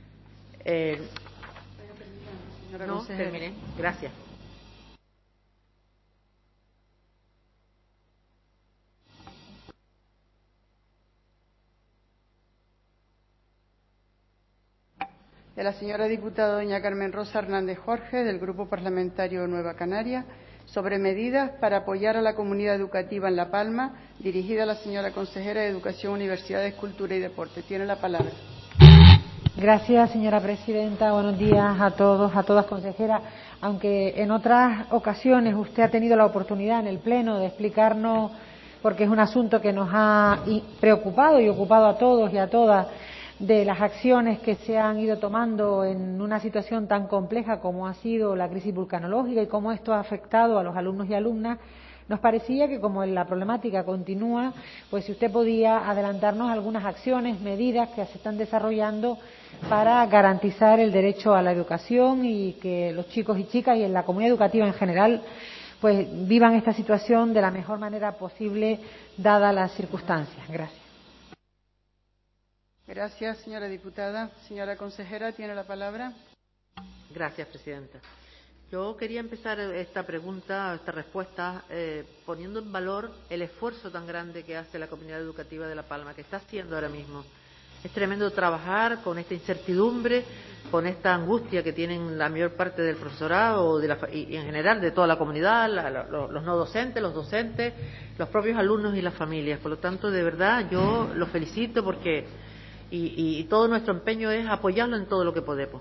No, terminé. Gracias. De la señora diputada doña Carmen Rosa Hernández Jorge, del Grupo Parlamentario Nueva Canaria, sobre medidas para apoyar a la comunidad educativa en La Palma, dirigida a la señora consejera de Educación, Universidades, Cultura y Deporte. Tiene la palabra. Gracias, señora presidenta. Buenos días a todos, a todas, consejera. Aunque en otras ocasiones usted ha tenido la oportunidad en el Pleno de explicarnos, porque es un asunto que nos ha preocupado y ocupado a todos y a todas, de las acciones que se han ido tomando en una situación tan compleja como ha sido la crisis vulcanológica y cómo esto ha afectado a los alumnos y alumnas, nos parecía que como la problemática continúa, pues si usted podía adelantarnos algunas acciones, medidas que se están desarrollando para garantizar el derecho a la educación y que los chicos y chicas y en la comunidad educativa en general pues vivan esta situación de la mejor manera posible dadas las circunstancias. Gracias. Gracias, señora diputada. Señora consejera, tiene la palabra. Gracias, presidenta. Yo quería empezar esta respuesta, poniendo en valor el esfuerzo tan grande que hace la comunidad educativa de La Palma, que está haciendo ahora mismo. Es tremendo trabajar con esta incertidumbre, con esta angustia que tienen la mayor parte del profesorado y en general de toda la comunidad, los no docentes, los docentes, los propios alumnos y las familias. Por lo tanto, de verdad, yo los felicito porque y todo nuestro empeño es apoyarlo en todo lo que podemos.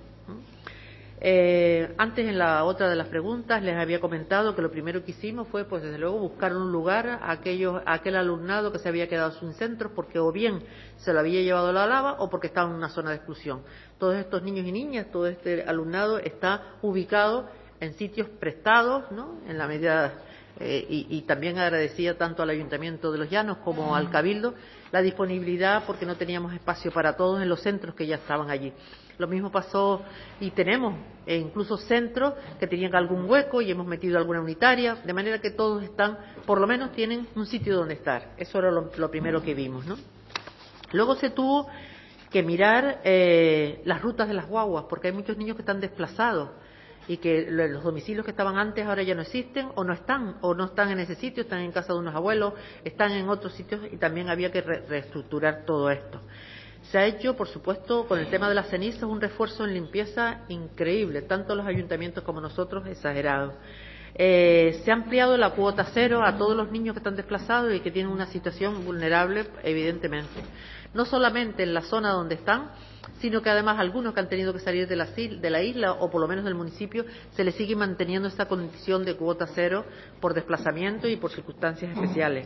Antes, en la otra de las preguntas, les había comentado que lo primero que hicimos fue, pues desde luego, buscar un lugar a aquel alumnado que se había quedado sin centros porque o bien se lo había llevado la lava o porque estaba en una zona de exclusión. Todos estos niños y niñas, todo este alumnado está ubicado en sitios prestados, ¿no? En la medida y también agradecía tanto al Ayuntamiento de Los Llanos como al Cabildo la disponibilidad porque no teníamos espacio para todos en los centros que ya estaban allí. Lo mismo pasó y tenemos incluso centros que tenían algún hueco y hemos metido alguna unitaria, de manera que todos están, por lo menos tienen un sitio donde estar. Eso era lo primero que vimos, ¿no? Luego se tuvo que mirar las rutas de las guaguas, porque hay muchos niños que están desplazados y que los domicilios que estaban antes ahora ya no existen o no están en ese sitio, están en casa de unos abuelos, están en otros sitios, y también había que reestructurar todo esto. Se ha hecho, por supuesto, con el tema de las cenizas, un refuerzo en limpieza increíble, tanto los ayuntamientos como nosotros, exagerado. Se ha ampliado la cuota cero a todos los niños que están desplazados y que tienen una situación vulnerable, evidentemente. No solamente en la zona donde están, sino que además algunos que han tenido que salir de la isla o por lo menos del municipio, se les sigue manteniendo esta condición de cuota cero por desplazamiento y por circunstancias especiales.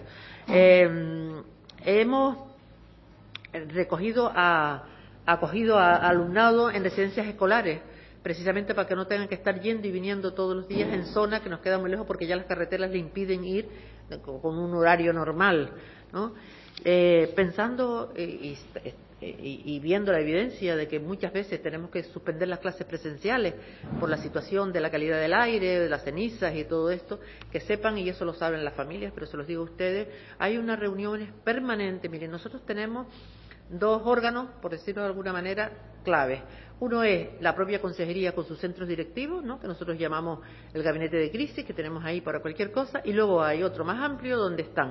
Hemos acogido a alumnado en residencias escolares, precisamente para que no tengan que estar yendo y viniendo todos los días en zona que nos queda muy lejos, porque ya las carreteras le impiden ir con un horario normal, ¿no? Pensando y viendo la evidencia de que muchas veces tenemos que suspender las clases presenciales por la situación de la calidad del aire, de las cenizas y todo esto, que sepan, y eso lo saben las familias, pero se los digo a ustedes, hay unas reuniones permanentes. Miren, nosotros tenemos dos órganos, por decirlo de alguna manera, claves. Uno es la propia consejería con sus centros directivos, ¿no?, que nosotros llamamos el gabinete de crisis, que tenemos ahí para cualquier cosa, y luego hay otro más amplio donde están,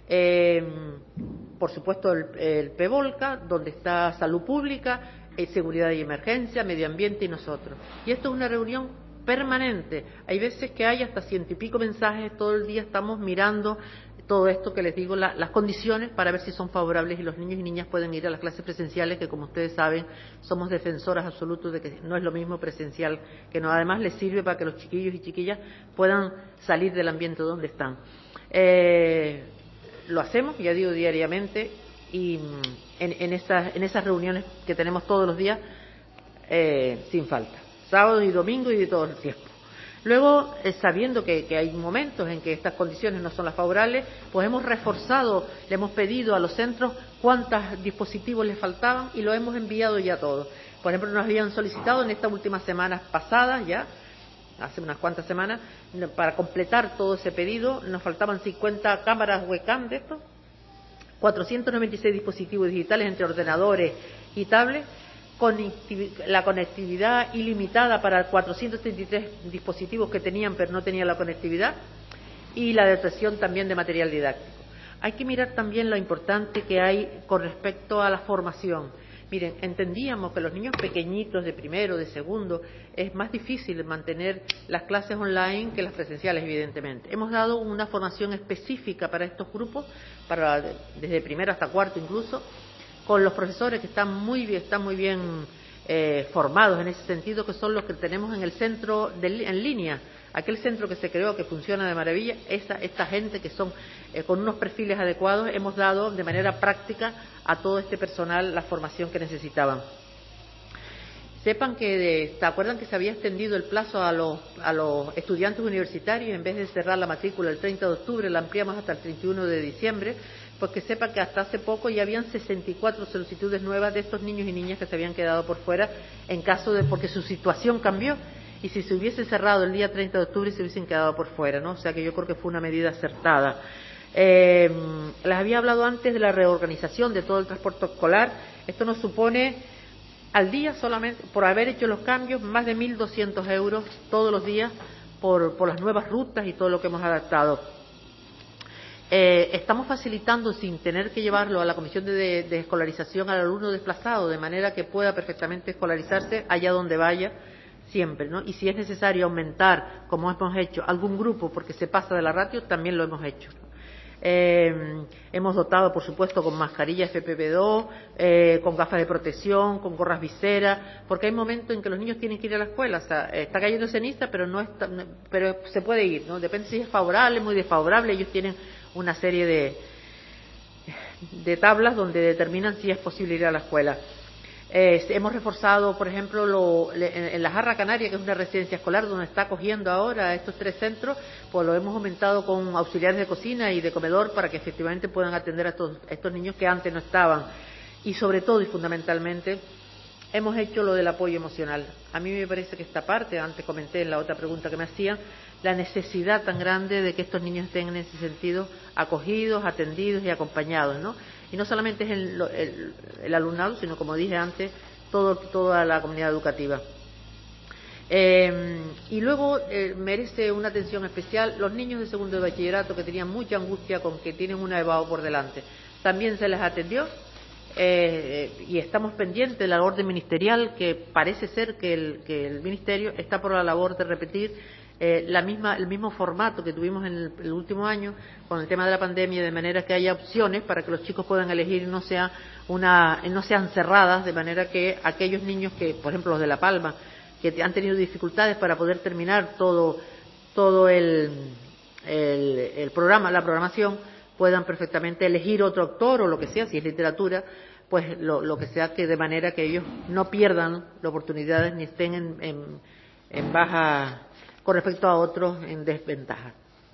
por supuesto, el PEVOLCA, donde está Salud Pública, Seguridad y Emergencia, Medio Ambiente y nosotros. Y esto es una reunión permanente. Hay veces que hay hasta 100 y pico mensajes, todo el día estamos mirando todo esto que les digo, las condiciones para ver si son favorables y los niños y niñas pueden ir a las clases presenciales, que como ustedes saben somos defensoras absolutos de que no es lo mismo presencial, que no, además les sirve para que los chiquillos y chiquillas puedan salir del ambiente donde están. Lo hacemos, ya digo, diariamente, y en esas reuniones que tenemos todos los días, sin falta, sábado y domingo y de todo el tiempo. Luego, sabiendo que hay momentos en que estas condiciones no son las favorables, pues hemos reforzado, le hemos pedido a los centros cuántos dispositivos les faltaban y lo hemos enviado ya todos. Por ejemplo, nos habían solicitado en estas últimas semanas pasadas, ya hace unas cuantas semanas, para completar todo ese pedido, nos faltaban 50 cámaras webcam de esto, 496 dispositivos digitales entre ordenadores y tablets, la conectividad ilimitada para 433 dispositivos que tenían pero no tenían la conectividad, y la detección también de material didáctico. Hay que mirar también lo importante que hay con respecto a la formación. Miren, entendíamos que los niños pequeñitos de primero, de segundo, es más difícil mantener las clases online que las presenciales, evidentemente. Hemos dado una formación específica para estos grupos, desde primero hasta cuarto incluso, con los profesores que están muy bien formados en ese sentido, que son los que tenemos en el centro en línea, aquel centro que se creó, que funciona de maravilla. Esta gente que son con unos perfiles adecuados, hemos dado de manera práctica a todo este personal la formación que necesitaban. Sepan que, ¿se acuerdan que se había extendido el plazo a los estudiantes universitarios? En vez de cerrar la matrícula el 30 de octubre, la ampliamos hasta el 31 de diciembre, pues que sepa que hasta hace poco ya habían 64 solicitudes nuevas de estos niños y niñas que se habían quedado por fuera en caso de, porque su situación cambió, y si se hubiese cerrado el día 30 de octubre se hubiesen quedado por fuera, ¿no? O sea que yo creo que fue una medida acertada. Les había hablado antes de la reorganización de todo el transporte escolar. Esto nos supone al día, solamente por haber hecho los cambios, más de 1.200 euros todos los días por las nuevas rutas y todo lo que hemos adaptado. Estamos facilitando, sin tener que llevarlo a la comisión de escolarización, al alumno desplazado, de manera que pueda perfectamente escolarizarse allá donde vaya, siempre, ¿no? Y si es necesario aumentar, como hemos hecho, algún grupo porque se pasa de la ratio, también lo hemos hecho, ¿no? Hemos dotado, por supuesto, con mascarillas FPP2, con gafas de protección, con gorras viseras, porque hay momentos en que los niños tienen que ir a la escuela. O sea, está cayendo ceniza, pero pero se puede ir, ¿no? Depende si es favorable, muy desfavorable. Ellos tienen una serie de tablas donde determinan si es posible ir a la escuela. Hemos reforzado, por ejemplo, en la Jarra Canaria, que es una residencia escolar donde está acogiendo ahora estos 3 centros, pues lo hemos aumentado con auxiliares de cocina y de comedor para que efectivamente puedan atender a estos niños que antes no estaban. Y sobre todo y fundamentalmente hemos hecho lo del apoyo emocional. A mí me parece que esta parte, antes comenté en la otra pregunta que me hacían, la necesidad tan grande de que estos niños estén en ese sentido acogidos, atendidos y acompañados, ¿no? Y no solamente es el alumnado, sino, como dije antes, toda la comunidad educativa. Y luego merece una atención especial los niños de segundo de bachillerato que tenían mucha angustia con que tienen una EBAU por delante. También se les atendió y estamos pendientes de la orden ministerial, que parece ser que el Ministerio está por la labor de repetir el mismo formato que tuvimos en el último año con el tema de la pandemia, de manera que haya opciones para que los chicos puedan elegir y no sean cerradas, de manera que aquellos niños que, por ejemplo, los de La Palma, que han tenido dificultades para poder terminar todo el programa, la programación, puedan perfectamente elegir otro autor o lo que sea, si es literatura, pues lo que sea, que de manera que ellos no pierdan las oportunidades ni estén en baja con respecto a otros en desventaja.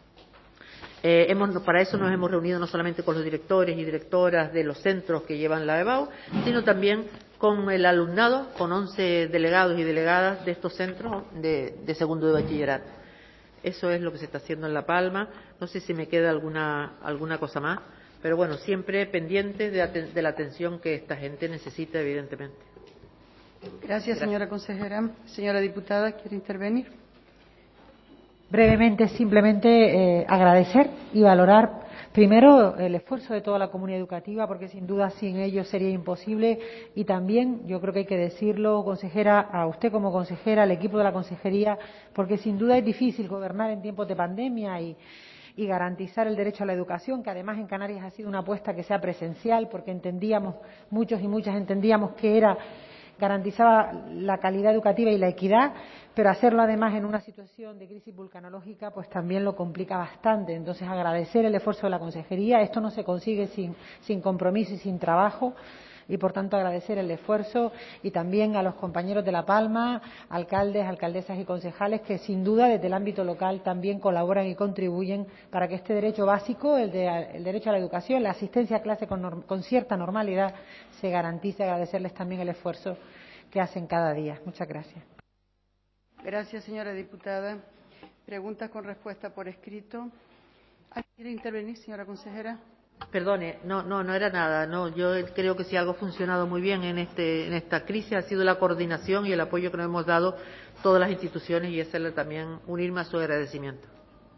Para eso nos hemos reunido no solamente con los directores y directoras de los centros que llevan la EBAU, sino también con el alumnado, con 11 delegados y delegadas de estos centros de segundo de bachillerato. Eso es lo que se está haciendo en La Palma. No sé si me queda alguna cosa más, pero bueno, siempre pendientes de la atención que esta gente necesita, evidentemente. Gracias, señora consejera. Señora diputada, ¿quiere intervenir? Brevemente, simplemente agradecer y valorar primero el esfuerzo de toda la comunidad educativa, porque sin duda sin ellos sería imposible, y también, yo creo que hay que decirlo, consejera, a usted como consejera, al equipo de la consejería, porque sin duda es difícil gobernar en tiempos de pandemia y garantizar el derecho a la educación, que además en Canarias ha sido una apuesta que sea presencial, porque muchos y muchas entendíamos que garantizaba la calidad educativa y la equidad, pero hacerlo además en una situación de crisis vulcanológica pues también lo complica bastante. Entonces, agradecer el esfuerzo de la consejería. Esto no se consigue sin compromiso y sin trabajo, y por tanto agradecer el esfuerzo, y también a los compañeros de La Palma, alcaldes, alcaldesas y concejales, que sin duda desde el ámbito local también colaboran y contribuyen para que este derecho básico, el derecho a la educación, la asistencia a clase con cierta normalidad, se garantice. Agradecerles también el esfuerzo que hacen cada día. Muchas gracias. Gracias, señora diputada. Preguntas con respuesta por escrito. ¿Alguien quiere intervenir, señora consejera? Perdone, no era nada. No, yo creo que si algo ha funcionado muy bien en esta crisis ha sido la coordinación y el apoyo que nos hemos dado todas las instituciones, y hacerle también unirme a su agradecimiento.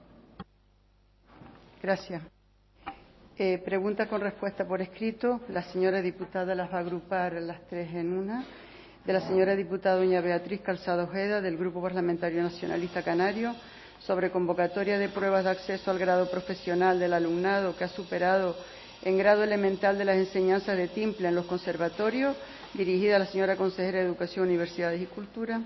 Gracias. Pregunta con respuesta por escrito. La señora diputada las va a agrupar las tres en una. De la señora diputada doña Beatriz Calzado Ojeda, del Grupo Parlamentario Nacionalista Canario, sobre convocatoria de pruebas de acceso al grado profesional del alumnado que ha superado en grado elemental de las enseñanzas de timple en los conservatorios, dirigida a la señora consejera de Educación, Universidades y Cultura.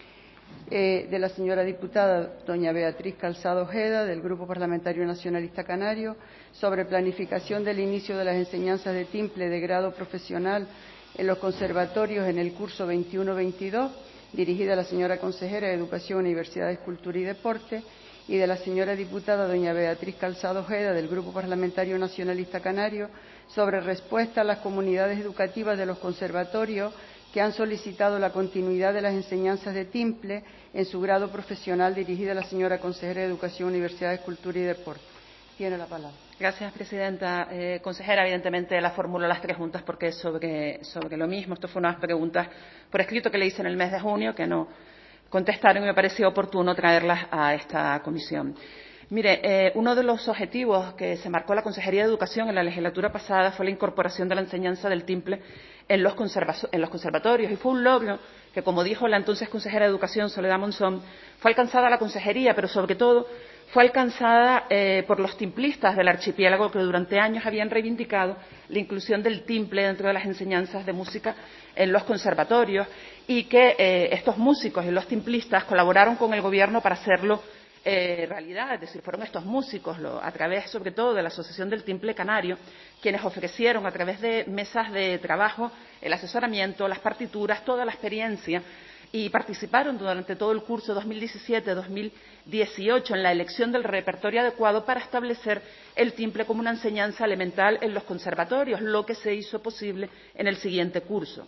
De la señora diputada doña Beatriz Calzado Ojeda, del Grupo Parlamentario Nacionalista Canario, sobre planificación del inicio de las enseñanzas de timple de grado profesional en los conservatorios en el curso 21-22, dirigida a la señora consejera de Educación, Universidades, Cultura y Deporte, y de la señora diputada doña Beatriz Calzado Ojeda, del Grupo Parlamentario Nacionalista Canario, sobre respuesta a las comunidades educativas de los conservatorios que han solicitado la continuidad de las enseñanzas de timple en su grado profesional, dirigida a la señora consejera de Educación, Universidades, Cultura y Deporte. Tiene la palabra. Gracias, presidenta. Consejera, evidentemente la formulo las tres juntas porque es sobre lo mismo. Esto fue unas preguntas por escrito que le hice en el mes de junio que no contestaron y me pareció oportuno traerlas a esta comisión. Mire, uno de los objetivos que se marcó la Consejería de Educación en la legislatura pasada fue la incorporación de la enseñanza del timple en los conservatorios, y fue un logro que, como dijo la entonces consejera de Educación, Soledad Monzón, fue alcanzada la consejería, pero sobre todo fue alcanzada por los timplistas del archipiélago, que durante años habían reivindicado la inclusión del timple dentro de las enseñanzas de música en los conservatorios, y que estos músicos y los timplistas colaboraron con el Gobierno para hacerlo realidad. Es decir, fueron estos músicos, a través sobre todo de la Asociación del Timple Canario, quienes ofrecieron a través de mesas de trabajo el asesoramiento, las partituras, toda la experiencia, y participaron durante todo el curso 2017-2018 en la elección del repertorio adecuado para establecer el timple como una enseñanza elemental en los conservatorios, lo que se hizo posible en el siguiente curso.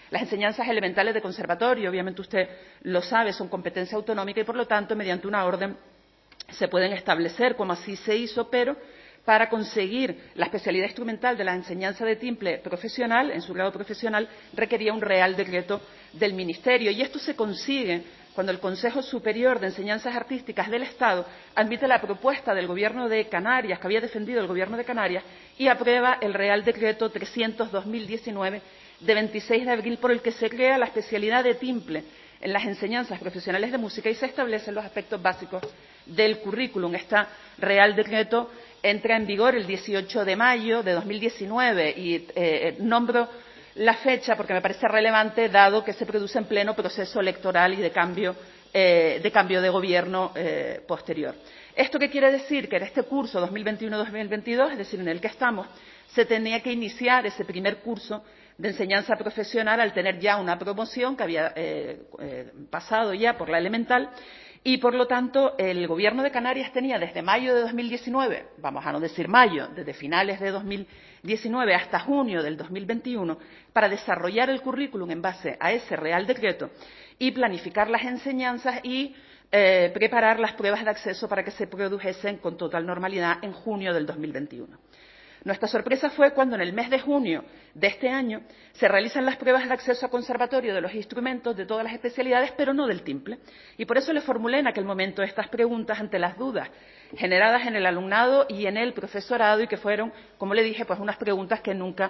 Las enseñanzas elementales de conservatorio, obviamente usted lo sabe, son competencia autonómica y, por lo tanto, mediante una orden se pueden establecer, como así se hizo, pero para conseguir la especialidad instrumental de la enseñanza de timple profesional, en su grado profesional, requería un Real Decreto del Ministerio. Y esto se consigue cuando el Consejo Superior de Enseñanzas Artísticas del Estado admite la propuesta del Gobierno de Canarias, que había defendido el Gobierno de Canarias, y aprueba el Real Decreto 300/2019 de 26 de abril, por el que se crea la especialidad de timple en las enseñanzas profesionales de música y se establecen los aspectos básicos del currículum. Este Real Decreto entra en vigor el 18 de mayo de 2019 y nombro la fecha porque me parece relevante, dado que se produce en pleno proceso electoral y de cambio de gobierno posterior. ¿Esto qué quiere decir? Que en este curso 2021-2022, es decir, en el que estamos, se tenía que iniciar ese primer curso de enseñanza profesional al tener ya una promoción que había pasado ya por la elemental. Y, por lo tanto, el Gobierno de Canarias tenía desde mayo de 2019, vamos a no decir mayo, desde finales de 2019 hasta junio del 2021, para desarrollar el currículum en base a ese Real Decreto y planificar las enseñanzas y preparar las pruebas de acceso para que se produjesen con total normalidad en junio del 2021. Nuestra sorpresa fue cuando en el mes de junio de este año se realizan las pruebas de acceso a conservatorio de los instrumentos de todas las especialidades, pero no del timple. Y por eso le formulé en aquel momento estas preguntas ante las dudas generadas en el alumnado y en el profesorado y que fueron, como le dije, pues unas preguntas que nunca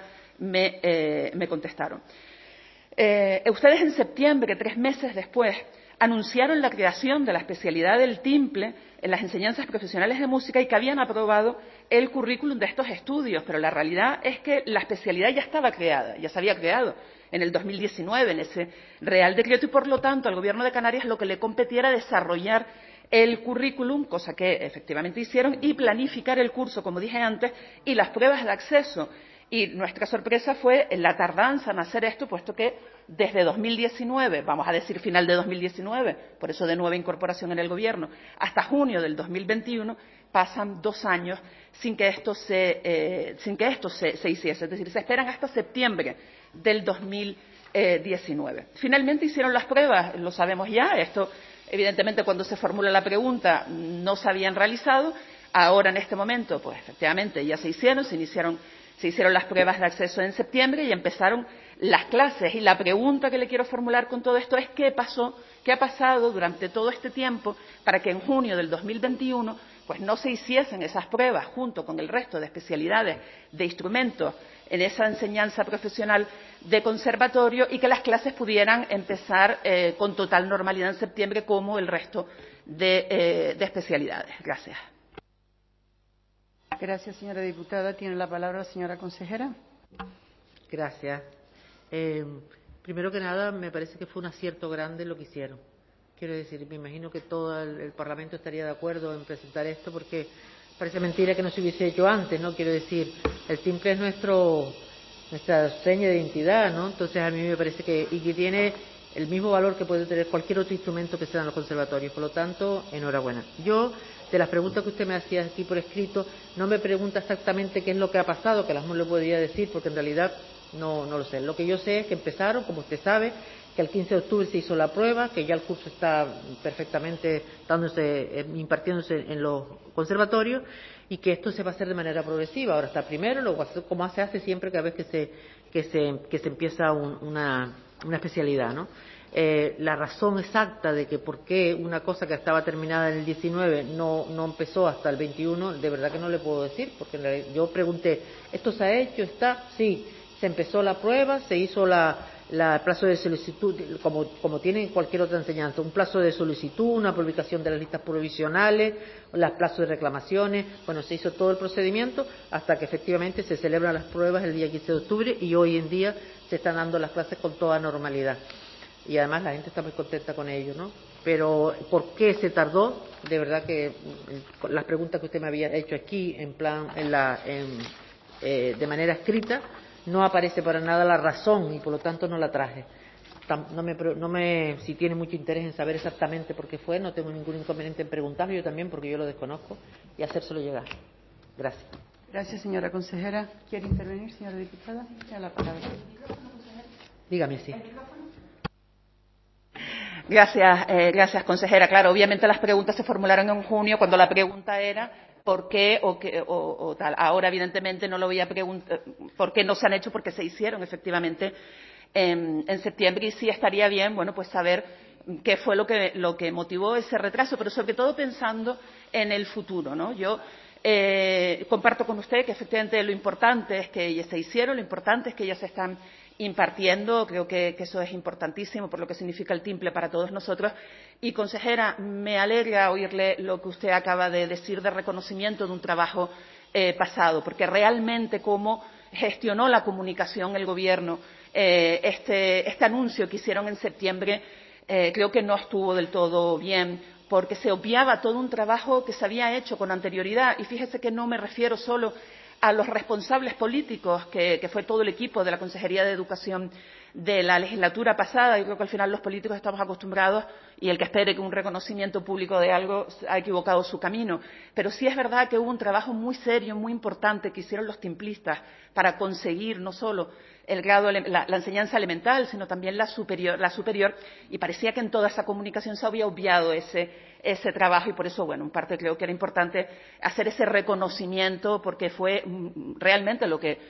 me contestaron. Ustedes en septiembre, 3 meses después, anunciaron la creación de la especialidad del timple en las enseñanzas profesionales de música y que habían aprobado el currículum de estos estudios, pero la realidad es que la especialidad ya estaba creada, ya se había creado en el 2019 en ese Real Decreto y, por lo tanto, al Gobierno de Canarias lo que le competía era desarrollar el currículum, cosa que efectivamente hicieron, y planificar el curso, como dije antes, y las pruebas de acceso. Y nuestra sorpresa fue la tardanza en hacer esto, puesto que desde 2019, vamos a decir final de 2019, por eso de nueva incorporación en el Gobierno, hasta junio del 2021, pasan 2 años sin que esto se hiciese. Es decir, se esperan hasta septiembre del 2019. Finalmente hicieron las pruebas, lo sabemos ya, esto evidentemente cuando se formula la pregunta no se habían realizado, ahora en este momento, pues efectivamente ya se hicieron las pruebas de acceso en septiembre y empezaron las clases. Y la pregunta que le quiero formular con todo esto es ¿qué ha pasado durante todo este tiempo para que en junio del 2021 pues no se hiciesen esas pruebas junto con el resto de especialidades de instrumentos en esa enseñanza profesional de conservatorio y que las clases pudieran empezar con total normalidad en septiembre como el resto de especialidades? Gracias. Gracias, señora diputada. Tiene la palabra la señora consejera. Gracias. Primero que nada, me parece que fue un acierto grande lo que hicieron. Quiero decir, me imagino que todo el Parlamento estaría de acuerdo en presentar esto porque parece mentira que no se hubiese hecho antes, ¿no? Quiero decir, el timple es nuestra seña de identidad, ¿no? Entonces a mí me parece que tiene el mismo valor que puede tener cualquier otro instrumento que se da en los conservatorios. Por lo tanto, enhorabuena. Yo, de las preguntas que usted me hacía aquí por escrito, no me pregunta exactamente qué es lo que ha pasado, que las no le podría decir, porque en realidad no lo sé. Lo que yo sé es que empezaron, como usted sabe, que el 15 de octubre se hizo la prueba, que ya el curso está perfectamente impartiéndose en los conservatorios y que esto se va a hacer de manera progresiva. Ahora está primero, luego como se hace siempre cada vez que se empieza una especialidad, ¿no? La razón exacta de que por qué una cosa que estaba terminada en el 19 no empezó hasta el 21, de verdad que no le puedo decir, porque yo pregunté, ¿esto se ha hecho? ¿Está? Sí, se empezó la prueba, se hizo la plazo de solicitud, como tiene cualquier otra enseñanza, un plazo de solicitud, una publicación de las listas provisionales, los plazos de reclamaciones, bueno, se hizo todo el procedimiento hasta que efectivamente se celebran las pruebas el día 15 de octubre y hoy en día se están dando las clases con toda normalidad. Y además la gente está muy contenta con ello, ¿no? Pero ¿por qué se tardó? De verdad que las preguntas que usted me había hecho aquí de manera escrita no aparece para nada la razón y por lo tanto no la traje. Si tiene mucho interés en saber exactamente por qué fue, no tengo ningún inconveniente en preguntarlo yo también porque yo lo desconozco y hacérselo llegar. Gracias. Gracias, señora consejera. ¿Quiere intervenir, señora diputada? Ya la palabra. Dígame, sí. Gracias, consejera. Claro, obviamente las preguntas se formularon en junio cuando la pregunta era por qué o tal. Ahora, evidentemente, no lo voy a preguntar por qué no se han hecho, porque se hicieron efectivamente en septiembre, y sí estaría bien, bueno, pues saber qué fue lo que motivó ese retraso, pero sobre todo pensando en el futuro, ¿no? Yo comparto con usted que efectivamente lo importante es que ellas se hicieron, lo importante es que ellas se están impartiendo. Creo que eso es importantísimo por lo que significa el timple para todos nosotros. Y, consejera, me alegra oírle lo que usted acaba de decir de reconocimiento de un trabajo pasado, porque realmente cómo gestionó la comunicación el Gobierno este anuncio que hicieron en septiembre, creo que no estuvo del todo bien, porque se obviaba todo un trabajo que se había hecho con anterioridad. Y fíjese que no me refiero solo a los responsables políticos, que fue todo el equipo de la Consejería de Educación de la legislatura pasada. Yo creo que al final los políticos estamos acostumbrados, y el que espere que un reconocimiento público de algo ha equivocado su camino. Pero sí es verdad que hubo un trabajo muy serio, muy importante que hicieron los timplistas para conseguir no solo el grado, la enseñanza elemental, sino también la superior, y parecía que en toda esa comunicación se había obviado ese trabajo, y por eso, bueno, en parte creo que era importante hacer ese reconocimiento, porque fue realmente lo que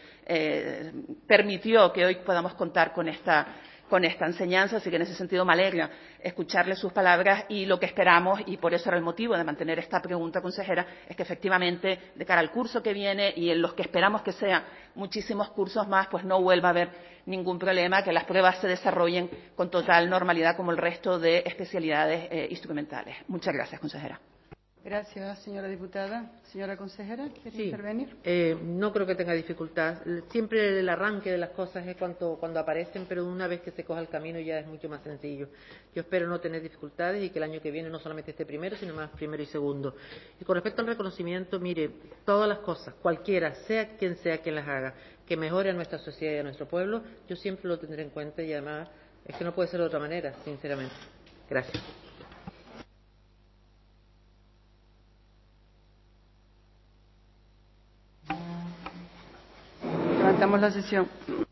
permitió que hoy podamos contar con esta enseñanza. Así que en ese sentido me alegra escucharle sus palabras, y lo que esperamos, y por eso era el motivo de mantener esta pregunta, consejera, es que efectivamente de cara al curso que viene y en los que esperamos que sean muchísimos cursos más, pues no vuelva a haber ningún problema, que las pruebas se desarrollen con total normalidad como el resto de especialidades instrumentales. Muchas gracias, consejera. Gracias, señora diputada. Señora consejera, ¿quiere intervenir? No creo que tenga dificultad. Siempre el arranque de las cosas es cuando aparecen, pero una vez que se coja el camino ya es mucho más sencillo. Yo espero no tener dificultades y que el año que viene no solamente esté primero, sino más primero y segundo. Y con respecto al reconocimiento, mire, todas las cosas, cualquiera, sea quien las haga, que mejore a nuestra sociedad y a nuestro pueblo, yo siempre lo tendré en cuenta, y además es que no puede ser de otra manera, sinceramente. Gracias. Levantamos la sesión.